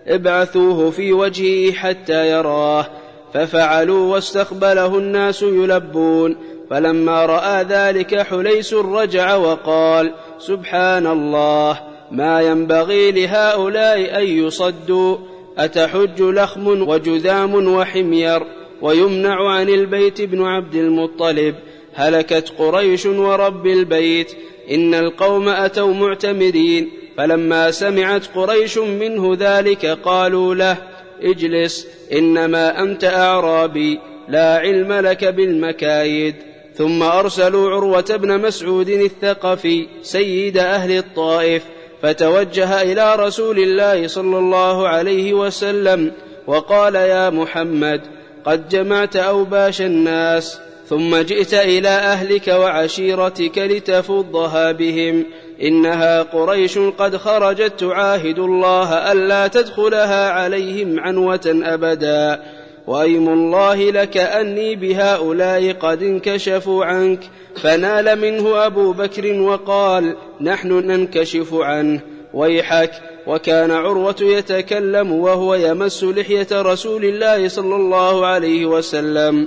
[SPEAKER 2] ابعثوه في وجهه حتى يراه. ففعلوا واستقبله الناس يلبون. فلما رأى ذلك حليس رجع وقال: سبحان الله، ما ينبغي لهؤلاء أن يصدوا، أتحج لخم وجذام وحمير ويمنع عن البيت ابن عبد المطلب؟ هلكت قريش ورب البيت، إن القوم أتوا معتمرين. فلما سمعت قريش منه ذلك قالوا له: اجلس، إنما أنت أعرابي لا علم لك بالمكايد. ثم أرسلوا عروة بن مسعود الثقفي سيد أهل الطائف، فتوجه إلى رسول الله صلى الله عليه وسلم وقال: يا محمد، قد جمعت أوباش الناس، ثم جئت إلى أهلك وعشيرتك لتفضها بهم، إنها قريش قد خرجت تعاهد الله ألا تدخلها عليهم عنوة أبدا، وأيم الله لك أني بهؤلاء قد انكشفوا عنك. فنال منه أبو بكر وقال: نحن ننكشف عنه، ويحك. وكان عروة يتكلم وهو يمس لحية رسول الله صلى الله عليه وسلم.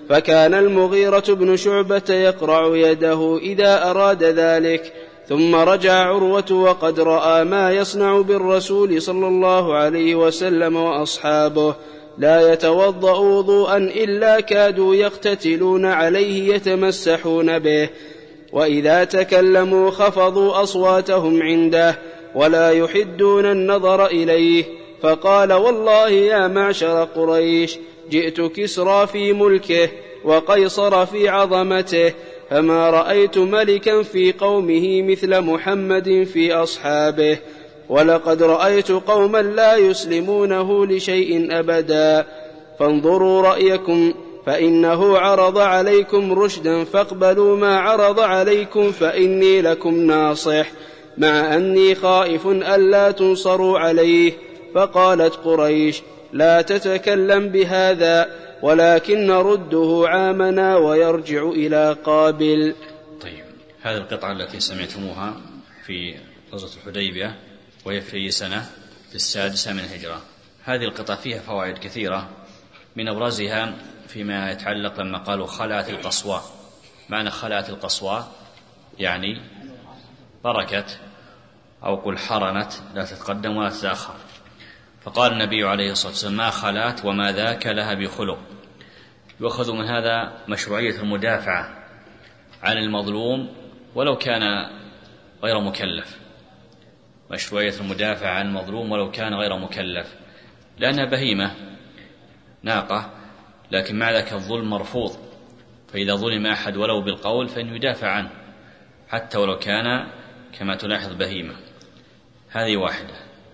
[SPEAKER 2] فكان المغيرة بن شعبة يقرع يده إذا أراد ذلك. ثم رجع عروة وقد رأى ما يصنع بالرسول صلى الله عليه وسلم وأصحابه، لا يتوضأ وضوءا إلا كادوا يقتتلون عليه يتمسحون به، وإذا تكلموا خفضوا أصواتهم عنده ولا يحدون النظر إليه. فقال: والله يا معشر قريش، جئت كسرى في ملكه وقيصر في عظمته، فما رأيت ملكا في قومه مثل محمد في أصحابه، ولقد رأيت قوما لا يسلمونه لشيء أبدا، فانظروا رأيكم، فإنه عرض عليكم رشدا فاقبلوا ما عرض عليكم، فإني لكم ناصح، مع أني خائف ألا تنصروا عليه. فقالت قريش: لا تتكلم بهذا، ولكن نرده عامنا ويرجع إلى قابل.
[SPEAKER 3] طيب، هذه القطعة التي سمعتموها في غزوة الحديبية وهي في سنة 6 من الهجرة، هذه القطعة فيها فوائد كثيرة، من أبرزها فيما يتعلق لما قالوا خلعت القصواء. معنى خلعت القصواء يعني بركت، أو قل حرنت، لا تتقدم ولا تتأخر. فقال النبي عليه الصلاة والسلام: ما خلات وما ذاك لها بخلق. يؤخذ من هذا مشروعية المدافعة عن المظلوم ولو كان غير مكلف، مشروعية المدافعة عن المظلوم ولو كان غير مكلف، لأنها بهيمة ناقة، لكن مع ذلك الظلم مرفوض، فإذا ظلم أحد ولو بالقول فإنه يدافع عنه حتى ولو كان كما تلاحظ بهيمة. هذه واحدة.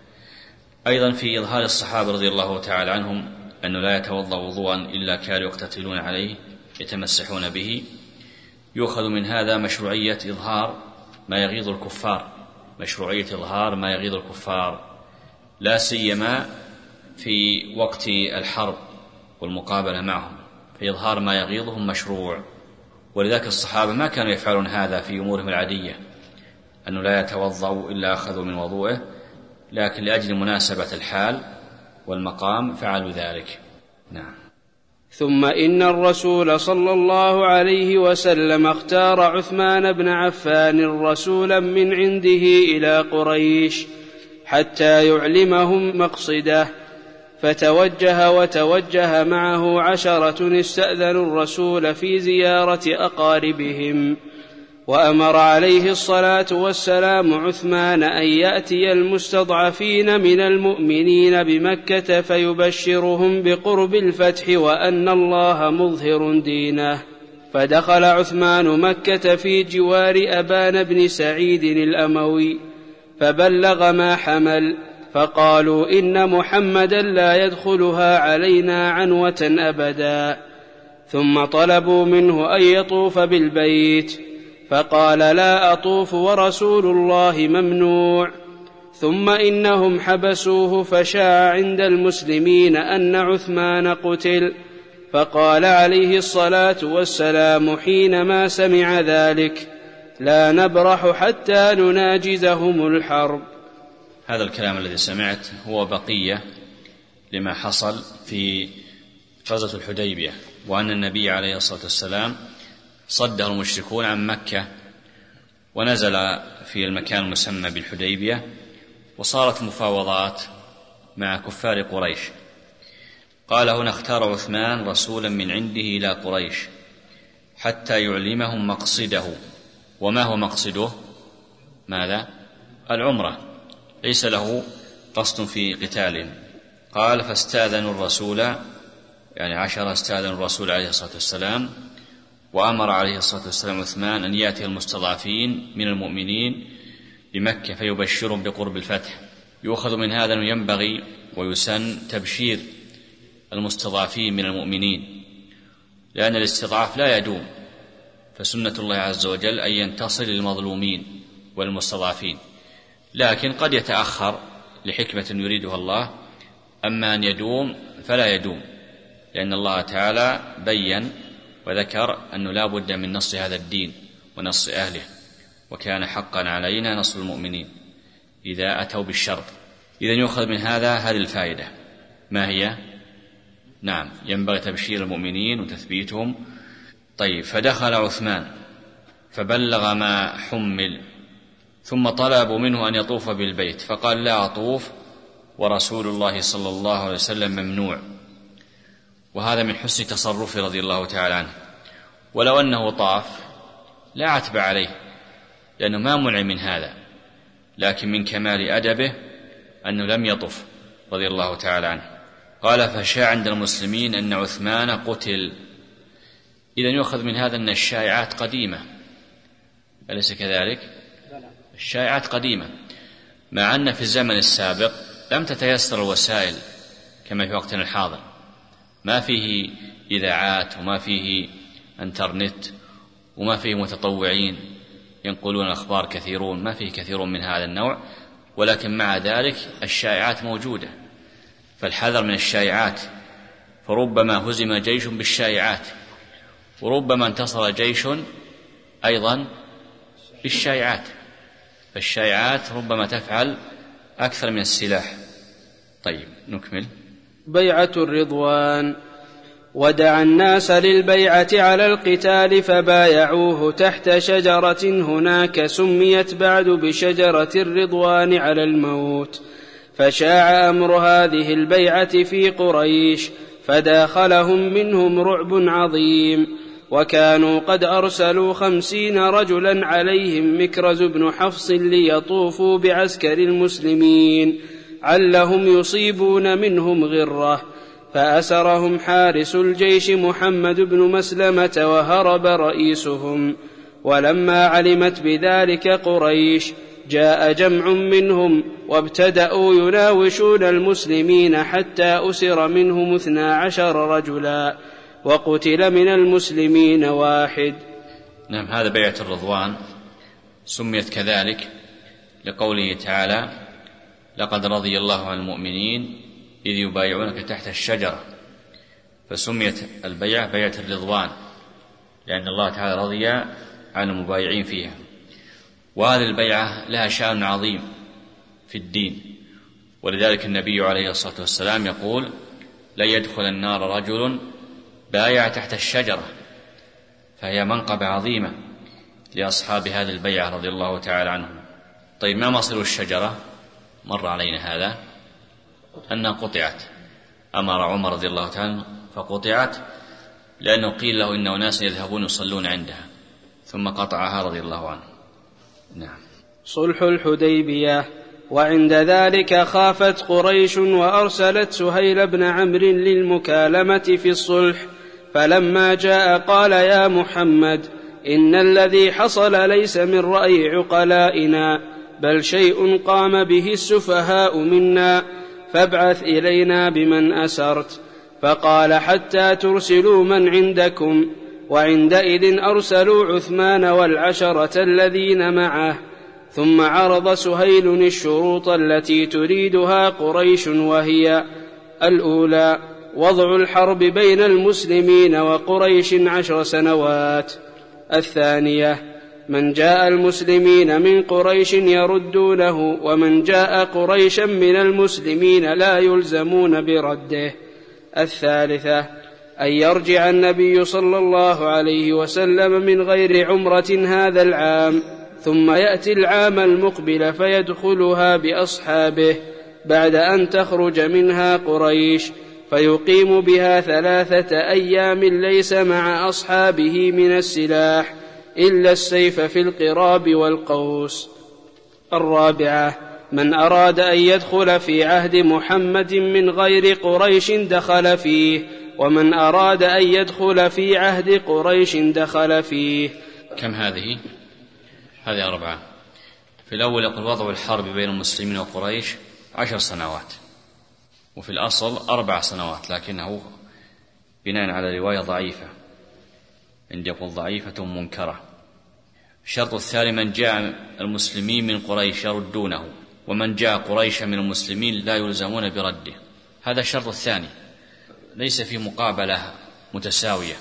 [SPEAKER 3] أيضا في إظهار الصحابة رضي الله تعالى عنهم أنه لا يتوضأ وضوءا إلا كانوا يقتتلون عليه يتمسحون به. يؤخذ من هذا مشروعية إظهار ما يغيظ الكفار، مشروعية إظهار ما يغيظ الكفار، لا سيما في وقت الحرب والمقابلة معهم، فإظهار ما يغيظهم مشروع. ولذلك الصحابة ما كانوا يفعلون هذا في أمورهم العادية، أنه لا يتوضأوا إلا أخذوا من وضوءه، لكن لأجل مناسبة الحال والمقام فعلوا ذلك. نعم.
[SPEAKER 2] ثم إن الرسول صلى الله عليه وسلم اختار عثمان بن عفان رسولا من عنده إلى قريش حتى يعلمهم مقصده، فتوجه وتوجه معه 10 استأذنوا الرسول في زيارة أقاربهم. وأمر عليه الصلاة والسلام عثمان أن يأتي المستضعفين من المؤمنين بمكة فيبشرهم بقرب الفتح وأن الله مظهر دينه. فدخل عثمان مكة في جوار أبان بن سعيد الأموي فبلغ ما حمل، فقالوا: إن محمدا لا يدخلها علينا عنوة أبدا. ثم طلبوا منه أن يطوف بالبيت، فقال: لا أطوف ورسول الله ممنوع. ثم إنهم حبسوه، فشاع عند المسلمين أن عثمان قتل، فقال عليه الصلاة والسلام حينما سمع ذلك: لا نبرح حتى نناجزهم الحرب.
[SPEAKER 3] هذا الكلام الذي سمعت هو بقية لما حصل في غزوة الحديبية، وأن النبي عليه الصلاة والسلام صده المشركون عن مكة ونزل في المكان المسمى بالحديبية، وصارت مفاوضات مع كفار قريش. قال هنا: اختار عثمان رسولا من عنده إلى قريش حتى يعلمهم مقصده. وما هو مقصده؟ ماذا؟ العمرة، ليس له قصد في قتال. قال: فاستاذنوا الرسول، يعني 10 استاذنوا الرسول عليه الصلاة والسلام، وأمر عليه الصلاة والسلام عثمان أن يأتي المستضعفين من المؤمنين بمكة فيبشرهم بقرب الفتح. يؤخذ من هذا أنه ينبغي ويسن تبشير المستضعفين من المؤمنين، لأن الاستضعاف لا يدوم، فسنة الله عز وجل أن ينتصر للمظلومين والمستضعفين، لكن قد يتأخر لحكمة يريدها الله. أما أن يدوم فلا يدوم، لأن الله تعالى بيّن وذكر أنه لا بد من نصر هذا الدين ونصر أهله، وكان حقا علينا نصر المؤمنين إذا أتوا بالشرط. إذن يؤخذ من هذا هذه الفائدة. ما هي؟ نعم، ينبغي تبشير المؤمنين وتثبيتهم. طيب، فدخل عثمان فبلغ ما حمل، ثم طلبوا منه أن يطوف بالبيت، فقال لا أطوف ورسول الله صلى الله عليه وسلم ممنوع. وهذا من حسن تصرفه رضي الله تعالى عنه، ولو أنه طاف لا عتب عليه لأنه ما منع من هذا، لكن من كمال أدبه أنه لم يطف رضي الله تعالى عنه. قال فشاع عند المسلمين أن عثمان قتل. إذن يؤخذ من هذا أن الشائعات قديمة، أليس كذلك؟ الشائعات قديمة، مع أن في الزمن السابق لم تتيسر الوسائل كما في وقتنا الحاضر، ما فيه إذاعات وما فيه انترنت وما فيه متطوعين ينقلون الأخبار كثيرون، ما فيه كثير من هذا النوع، ولكن مع ذلك الشائعات موجودة، فالحذر من الشائعات، فربما هزم جيش بالشائعات، وربما انتصر جيش أيضا بالشائعات، فالشائعات ربما تفعل أكثر من السلاح. طيب نكمل.
[SPEAKER 2] بيعة الرضوان. ودعا الناس للبيعة على القتال فبايعوه تحت شجرة هناك سميت بعد بشجرة الرضوان على الموت، فشاع أمر هذه البيعة في قريش فداخلهم منهم رعب عظيم، وكانوا قد أرسلوا 50 رجلا عليهم مكرز بن حفص ليطوفوا بعسكر المسلمين علهم يصيبون منهم غرة، فأسرهم حارس الجيش محمد بن مسلمة وهرب رئيسهم. ولما علمت بذلك قريش جاء جمع منهم وابتدأوا يناوشون المسلمين حتى أسر منهم 12 رجلا وقتل من المسلمين 1.
[SPEAKER 3] نعم، هذا بيعة الرضوان سميت كذلك لقوله تعالى لقد رضي الله عن المؤمنين إذ يبايعونك تحت الشجرة، فسميت البيعة بيعة الرضوان لأن الله تعالى رضي عن المبايعين فيها. وهذه البيعة لها شأن عظيم في الدين، ولذلك النبي عليه الصلاة والسلام يقول لا يدخل النار رجل بايع تحت الشجرة، فهي منقبة عظيمة لأصحاب هذه البيعة رضي الله تعالى عنهم. طيب، ما مصير الشجرة؟ مر علينا هذا أنها قطعت، أمر عمر رضي الله تعالى فقطعت لأنه قيل له إن أناس يذهبون يصلون عندها، ثم قطعها رضي الله عنه. نعم.
[SPEAKER 2] صلح الحديبية. وعند ذلك خافت قريش وأرسلت سهيل بن عمرو للمكالمة في الصلح، فلما جاء قال يا محمد إن الذي حصل ليس من رأي عقلائنا، بل شيء قام به السفهاء منا، فابعث إلينا بمن أسرت. فقال حتى ترسلوا من عندكم. وعندئذ أرسلوا عثمان والعشرة الذين معه. ثم عرض سهيل الشروط التي تريدها قريش، وهي: الأولى وضع الحرب بين المسلمين وقريش 10 سنوات. الثانية من جاء المسلمين من قريش يردونه، ومن جاء قريشا من المسلمين لا يلزمون برده. الثالثة أن يرجع النبي صلى الله عليه وسلم من غير عمرة هذا العام، ثم يأتي العام المقبل فيدخلها بأصحابه بعد أن تخرج منها قريش، فيقيم بها 3 أيام ليس مع أصحابه من السلاح إلا السيف في القراب والقوس. الرابعة من أراد أن يدخل في عهد محمد من غير قريش دخل فيه، ومن أراد أن يدخل في عهد قريش دخل فيه.
[SPEAKER 3] كم هذه؟ هذه 4. في الأول يقول وضع الحرب بين المسلمين وقريش 10 سنوات، وفي الأصل 4 سنوات، لكنه بناء على رواية ضعيفة، عندي يقول ضعيفة منكرة. الشرط الثاني من جاء المسلمين من قريش يردونه، ومن جاء قريش من المسلمين لا يلزمون برده. هذا الشرط الثاني، ليس في مقابلة متساوية.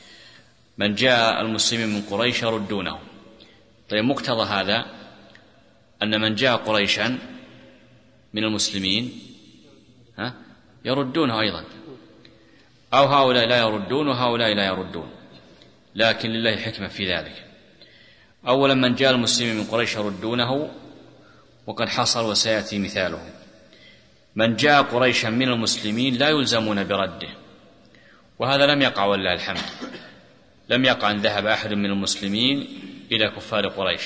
[SPEAKER 3] من جاء المسلمين من قريش يردونه. طيب، مقتضى هذا أن من جاء قريشا من المسلمين يردونه أيضا. أو هؤلاء لا يردون وهؤلاء لا يردون، لكن لله حكمة في ذلك. أولا من جاء المسلمين من قريش يردونه وقد حصل وسيأتي مثاله. من جاء قريشا من المسلمين لا يلزمون برده، وهذا لم يقع ولله الحمد، لم يقع أن ذهب أحد من المسلمين إلى كفار قريش،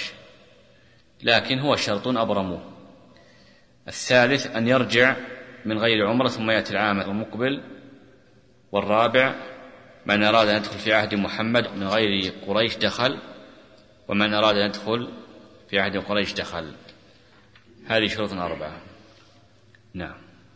[SPEAKER 3] لكن هو شرط أبرموه. الثالث أن يرجع من غير عمرة ثم يأتي العام المقبل. والرابع من أراد أن يدخل في عهد محمد من غير قريش دخل، ومن أراد أن يدخل في عهد قريش دخل. هذه شروط 4. نعم.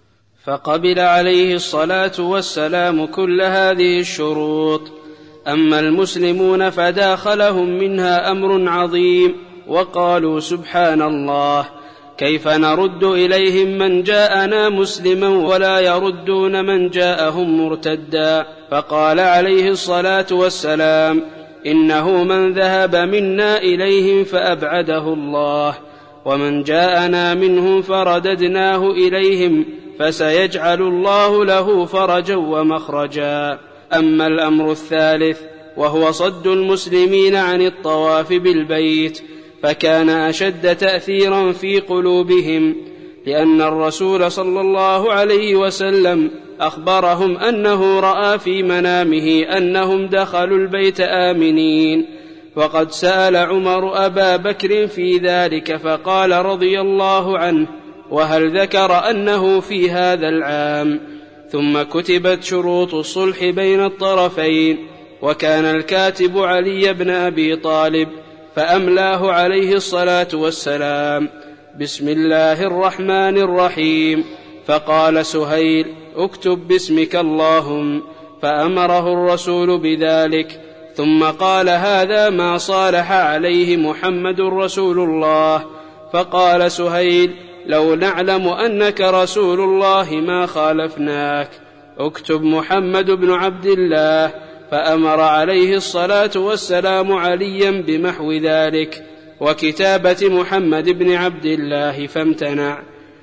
[SPEAKER 2] فقبل عليه الصلاة والسلام كل هذه الشروط. أما المسلمون فداخلهم منها أمر عظيم، وقالوا سبحان الله، كيف نرد إليهم من جاءنا مسلما ولا يردون من جاءهم مرتدا؟ فقال عليه الصلاة والسلام: إنه من ذهب منا إليهم فأبعده الله، ومن جاءنا منهم فرددناه إليهم فسيجعل الله له فرجا ومخرجا. أما الأمر الثالث وهو صد المسلمين عن الطواف بالبيت، فكان أشد تأثيرا في قلوبهم، لأن الرسول صلى الله عليه وسلم أخبرهم أنه رأى في منامه أنهم دخلوا البيت آمنين. وقد سأل عمر أبا بكر في ذلك فقال رضي الله عنه: وهل ذكر أنه في هذا العام؟ ثم كتبت شروط الصلح بين الطرفين، وكان الكاتب علي بن أبي طالب، فأملاه عليه الصلاة والسلام: بسم الله الرحمن الرحيم. فقال سهيل: اكتب باسمك اللهم، فأمره الرسول بذلك. ثم قال: هذا ما صالح عليه محمد رسول الله. فقال سهيل: لو نعلم أنك رسول الله ما خالفناك، اكتب محمد بن عبد الله. فأمر عليه الصلاة والسلام عليا بمحو ذلك وكتابة محمد بن عبد الله، فامتنع،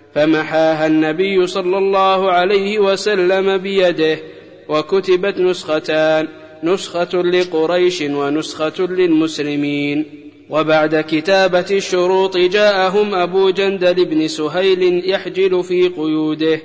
[SPEAKER 2] فمحاها النبي صلى الله عليه وسلم بيده، وكتبت نسختان، نسخة لقريش ونسخة للمسلمين. وبعد كتابة الشروط جاءهم أبو جندل بن سهيل يحجل في قيوده،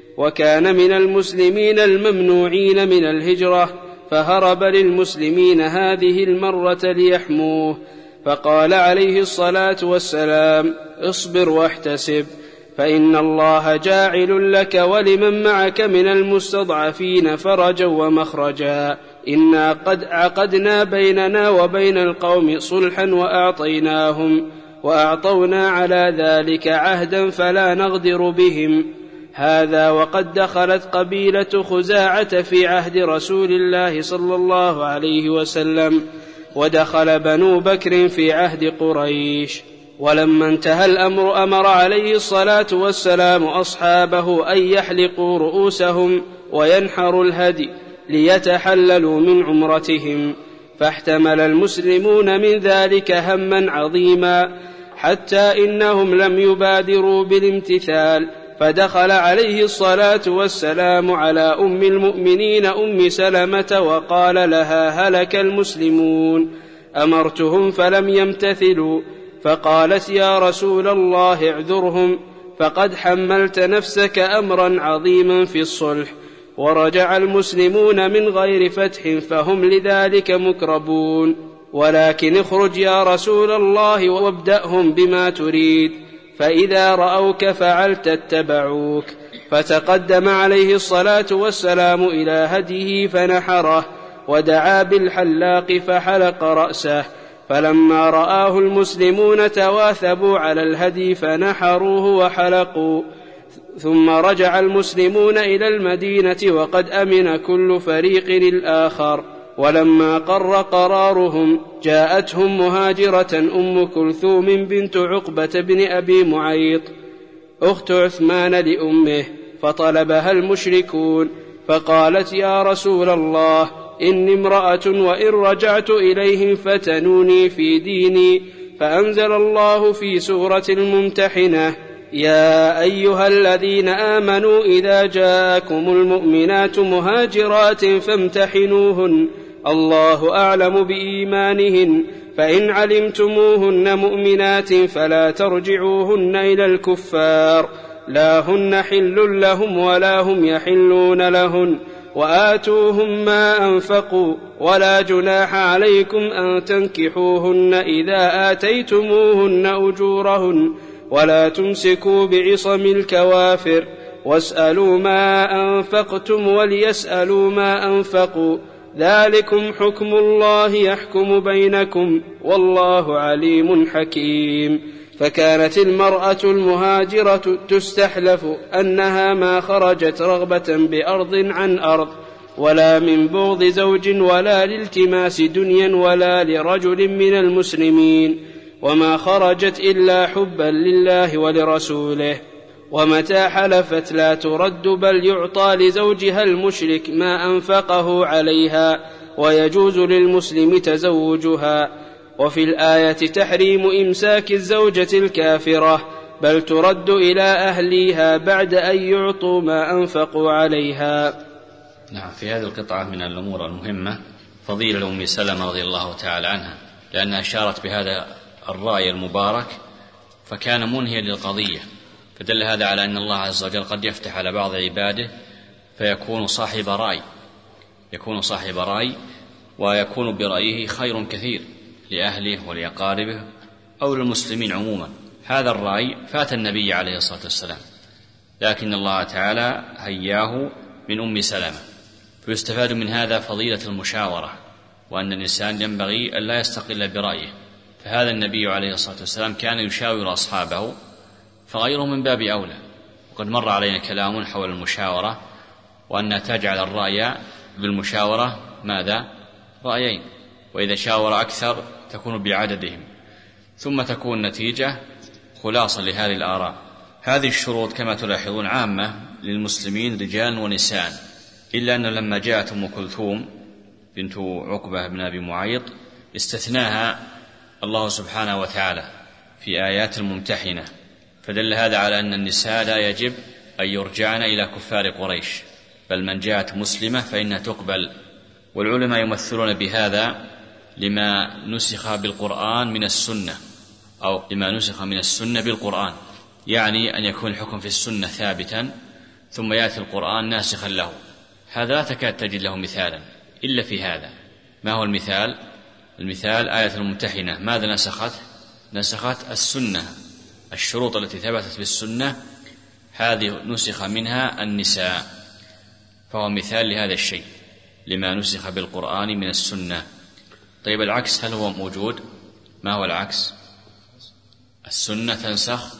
[SPEAKER 2] وكان من المسلمين الممنوعين من الهجرة، فهرب للمسلمين هذه المرة ليحموه. فقال عليه الصلاة والسلام: اصبر واحتسب، فإن الله جاعل لك ولمن معك من المستضعفين فرجا ومخرجا. إنا قد عقدنا بيننا وبين القوم صلحا وأعطونا على ذلك عهدا فلا نغدر بهم. هذا وقد دخلت قبيلة خزاعة في عهد رسول الله صلى الله عليه وسلم، ودخل بنو بكر في عهد قريش. ولما انتهى الأمر أمر عليه الصلاة والسلام أصحابه أن يحلقوا رؤوسهم وينحروا الهدي ليتحللوا من عمرتهم، فاحتمل المسلمون من ذلك هما عظيما، حتى إنهم لم يبادروا بالامتثال. فدخل عليه الصلاة والسلام على أم المؤمنين أم سلمة وقال لها: هلك المسلمون، أمرتهم فلم يمتثلوا. فقالت: يا رسول الله اعذرهم، فقد حملت نفسك أمرا عظيما في الصلح، ورجع المسلمون من غير فتح فهم لذلك مكربون، ولكن اخرج يا رسول الله وابدأهم بما تريد، فإذا رأوك فعلت اتبعوك. فتقدم عليه الصلاة والسلام إلى هديه فنحره، ودعا بالحلاق فحلق رأسه. فلما رآه المسلمون تواثبوا على الهدي فنحروه وحلقوا. ثم رجع المسلمون إلى المدينة وقد أمن كل فريق الآخر. ولما قر قرارهم جاءتهم مهاجرة أم كلثوم بنت عقبة بن أبي معيط أخت عثمان لأمه، فطلبها المشركون، فقالت: يا رسول الله، إني امرأة، وإن رجعت إليهم فتنوني في ديني. فأنزل الله في سورة الممتحنة: يا أيها الذين آمنوا إذا جاءكم المؤمنات مهاجرات فامتحنوهن الله أعلم بإيمانهن فإن علمتموهن مؤمنات فلا ترجعوهن إلى الكفار لا هن حل لهم ولا هم يحلون لهن وآتوهم ما أنفقوا ولا جناح عليكم أن تنكحوهن إذا آتيتموهن أجورهن ولا تمسكوا بعصم الكوافر واسألوا ما أنفقتم وليسألوا ما أنفقوا ذلكم حكم الله يحكم بينكم والله عليم حكيم. فكانت المرأة المهاجرة تستحلف أنها ما خرجت رغبة بأرض عن أرض ولا من بغض زوج ولا لالتماس دنيا ولا لرجل من المسلمين وما خرجت إلا حبا لله ولرسوله ومتى حلفت لا ترد بل يعطى لزوجها المشرك ما أنفقه عليها ويجوز للمسلم تزوجها. وفي الآية تحريم إمساك الزوجة الكافرة بل ترد إلى أهليها بعد أن يعطوا ما أنفقوا عليها.
[SPEAKER 3] نعم، في هذه القطعة من الأمور المهمة فضيلة أم سلمة رضي الله تعالى عنها لأنها أشارت بهذا الرأي المبارك فكان منهيا للقضية، فدل هذا على أن الله عز وجل قد يفتح على بعض عباده فيكون صاحب رأي ويكون برأيه خير كثير لأهله ولأقاربه أو للمسلمين عموما. هذا الرأي فات النبي عليه الصلاة والسلام لكن الله تعالى هياه من أم سلمة، فيستفاد من هذا فضيلة المشاورة وأن الإنسان ينبغي أن لا يستقل برأيه. فهذا النبي عليه الصلاة والسلام كان يشاور أصحابه فغيره من باب أولى. وقد مر علينا كلام حول المشاورة وأن تجعل الرأي بالمشاورة ماذا؟ رأيين، وإذا شاور أكثر تكون بعددهم ثم تكون نتيجة خلاصة لهذه الآراء. هذه الشروط كما تلاحظون عامة للمسلمين رجال ونساء، إلا أن لما جاءت أم كلثوم بنت عقبة بن أبي معيط استثناها الله سبحانه وتعالى في آيات الممتحنة، فدل هذا على أن النساء لا يجب أن يرجعن إلى كفار قريش، بل من جاءت مسلمة فإنها تقبل. والعلماء يمثلون بهذا لما نسخ بالقرآن من السنة أو لما نسخ من السنة بالقرآن، يعني أن يكون الحكم في السنة ثابتا ثم يأتي القرآن ناسخا له. هذا لا تكاد تجد له مثالا إلا في هذا. ما هو المثال؟ المثال آية الممتحنة ماذا نسخت السنة، الشروط التي ثبتت بالسنة هذه نسخ منها النساء، فهو مثال لهذا الشيء لما نسخ بالقرآن من السنة. طيب العكس هل هو موجود؟ ما هو العكس؟ السنة تنسخ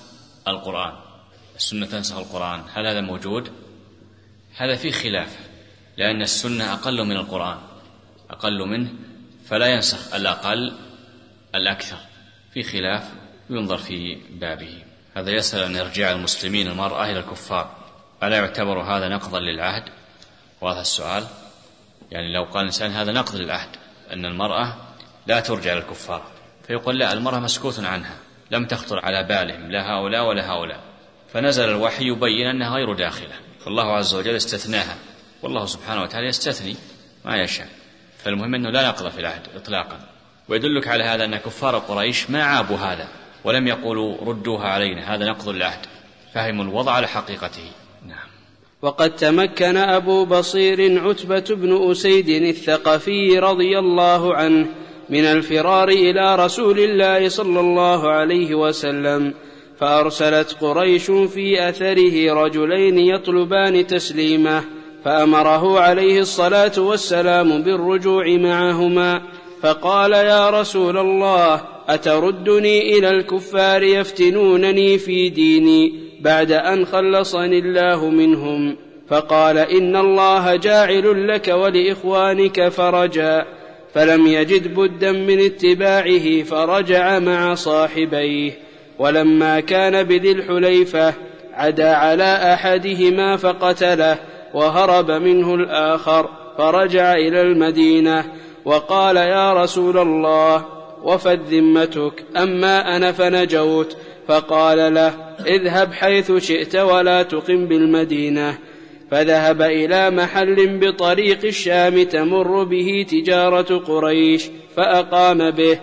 [SPEAKER 3] القرآن، هل هذا موجود؟ هذا فيه خلاف، لأن السنة أقل من القرآن، أقل منه فلا ينسخ الأقل الأكثر، في خلاف ينظر في بابه. هذا يسأل أن يرجع المسلمين المرأة إلى الكفار، ألا يعتبر هذا نقضا للعهد؟ وهذا السؤال، يعني لو قال الإنسان هذا نقض للعهد أن المرأة لا ترجع إلى الكفار، فيقول لا، المرأة مسكوت عنها لم تخطر على بالهم لا هؤلاء ولا هؤلاء، فنزل الوحي يبين أنها غير داخلة، فالله عز وجل استثناها، والله سبحانه وتعالى يستثني ما يشاء. فالمهم أنه لا نقض في العهد إطلاقا. ويدلك على هذا أن كفار قريش ما عابوا هذا ولم يقولوا ردوها علينا، هذا نقض العهد، فهموا الوضع على حقيقته. نعم.
[SPEAKER 2] وقد تمكن أبو بصير عتبة بن أسيد الثقفي رضي الله عنه من الفرار إلى رسول الله صلى الله عليه وسلم، فأرسلت قريش في أثره رجلين يطلبان تسليمه، فأمره عليه الصلاة والسلام بالرجوع معهما، فقال: يا رسول الله، أتردني إلى الكفار يفتنونني في ديني بعد أن خلصني الله منهم؟ فقال: إن الله جاعل لك ولإخوانك فرجا. فلم يجد بدا من اتباعه فرجع مع صاحبيه. ولما كان بذي الحليفة عدا على أحدهما فقتله، وهرب منه الآخر، فرجع إلى المدينة وقال: يا رسول الله، وفد ذمتك، أما أنا فنجوت. فقال له: اذهب حيث شئت ولا تقم بالمدينة. فذهب إلى محل بطريق الشام تمر به تجارة قريش فأقام به،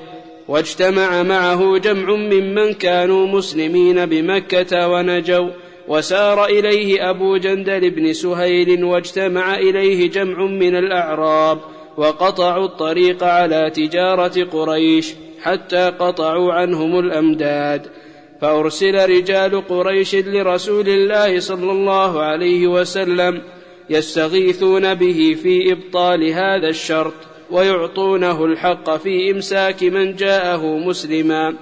[SPEAKER 2] واجتمع معه جمع ممن كانوا مسلمين بمكة ونجوا، وسار إليه أبو جندل بن سهيل، واجتمع إليه جمع من الأعراب، وقطعوا الطريق على تجارة قريش حتى قطعوا عنهم الأمداد. فأرسل رجال قريش لرسول الله صلى الله عليه وسلم يستغيثون به في إبطال هذا الشرط، ويعطونه الحق في إمساك من جاءه مسلما،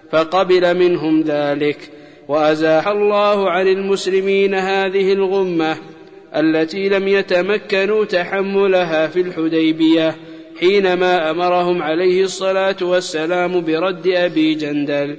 [SPEAKER 2] فقبل منهم ذلك، وأزاح الله عن المسلمين هذه الغمة التي لم يتمكنوا تحملها في الحديبية، حينما أمرهم عليه الصلاة والسلام برد أبي جندل.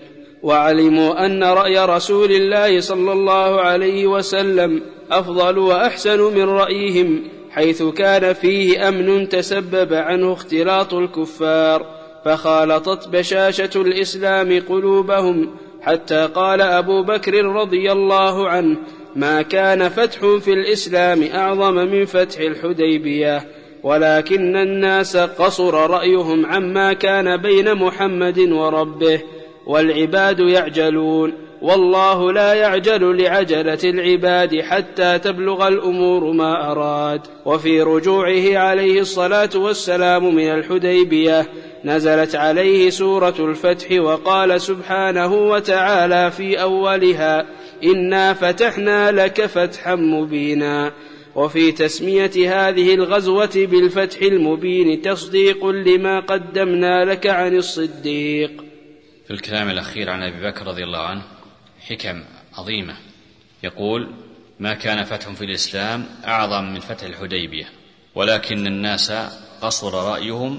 [SPEAKER 2] وعلموا أن رأي رسول الله صلى الله عليه وسلم أفضل وأحسن من رأيهم، حيث كان فيه أمن تسبب عنه اختلاط الكفار، فخالطت بشاشة الإسلام قلوبهم، حتى قال أبو بكر رضي الله عنه: ما كان فتح في الإسلام أعظم من فتح الحديبية، ولكن الناس قصر رأيهم عما كان بين محمد وربه، والعباد يعجلون، والله لا يعجل لعجلة العباد حتى تبلغ الأمور ما أراد. وفي رجوعه عليه الصلاة والسلام من الحديبية نزلت عليه سورة الفتح، وقال سبحانه وتعالى في أولها: إنا فتحنا لك فتحا مبينا. وفي تسمية هذه الغزوة بالفتح المبين تصديق لما قدمنا لك عن الصديق.
[SPEAKER 3] في الكلام الأخير عن أبي بكر رضي الله عنه حكم عظيمة. يقول: ما كان فتح في الإسلام أعظم من فتح الحديبية، ولكن الناس قصر رأيهم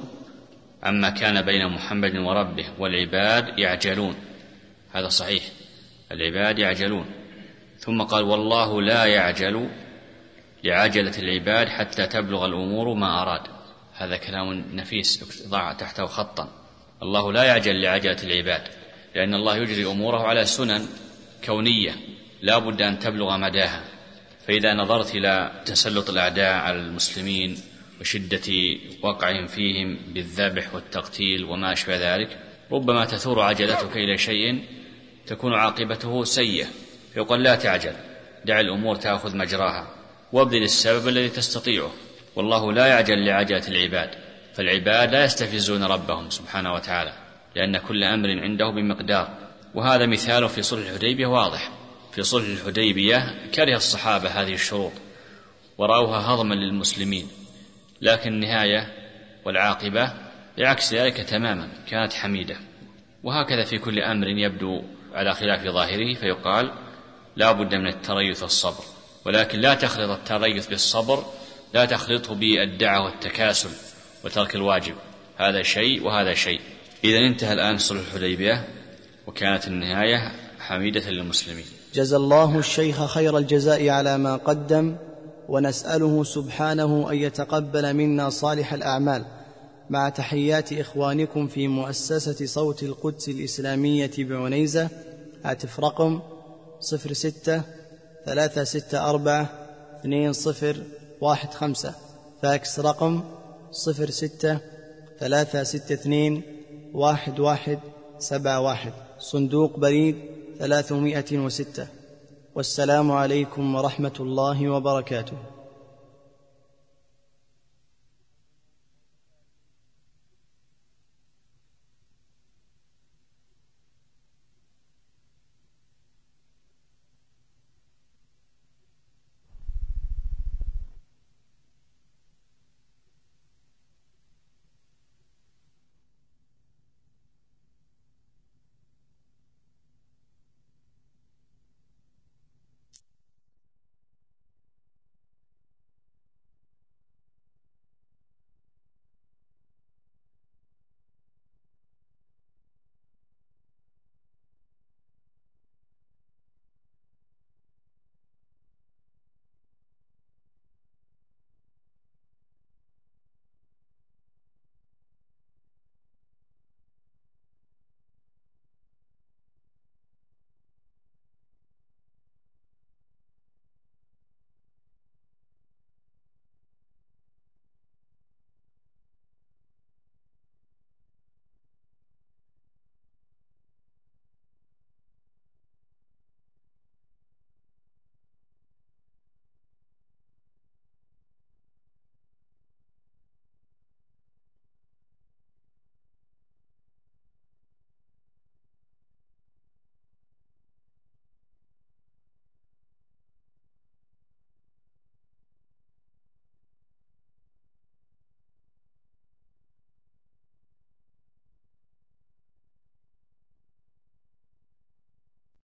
[SPEAKER 3] عما كان بين محمد وربه، والعباد يعجلون. هذا صحيح، العباد يعجلون. ثم قال: والله لا يعجل لعجلة العباد حتى تبلغ الأمور ما أراد. هذا كلام نفيس ضع تحته خطا. الله لا يعجل لعجلة العباد، لأن الله يجري أموره على سنن كونية لا بد أن تبلغ مداها. فإذا نظرت إلى تسلط الأعداء على المسلمين وشدة وقعهم فيهم بالذبح والتقتيل وما أشبه ذلك، ربما تثور عجلتك إلى شيء تكون عاقبته سيئة، فيقول: لا تعجل، دع الأمور تأخذ مجراها، وابذل السبب الذي تستطيعه. والله لا يعجل لعجلة العباد، فالعباد لا يستفزون ربهم سبحانه وتعالى، لأن كل أمر عنده بمقدار. وهذا مثال في صلح الحديبية واضح. في صلح الحديبية كره الصحابة هذه الشروط ورأوها هضما للمسلمين، لكن النهاية والعاقبة لعكس ذلك تماما، كانت حميدة. وهكذا في كل أمر يبدو على خلاف ظاهره فيقال: لا بد من التريث والصبر، ولكن لا تخلط التريث بالصبر، لا تخلطه بالدعوة والتكاسل وترك الواجب، هذا شيء وهذا شيء. إذا انتهى الآن صلح الحديبية وكانت النهاية حميدة للمسلمين.
[SPEAKER 1] جزى الله الشيخ خير الجزاء على ما قدم، ونسأله سبحانه أن يتقبل منا صالح الأعمال، مع تحيات إخوانكم في مؤسسة صوت القدس الإسلامية بعنيزة. هاتف رقم 06-364-2015، فاكس رقم 06-362-1171، صندوق بريد 306. والسلام عليكم ورحمة الله وبركاته.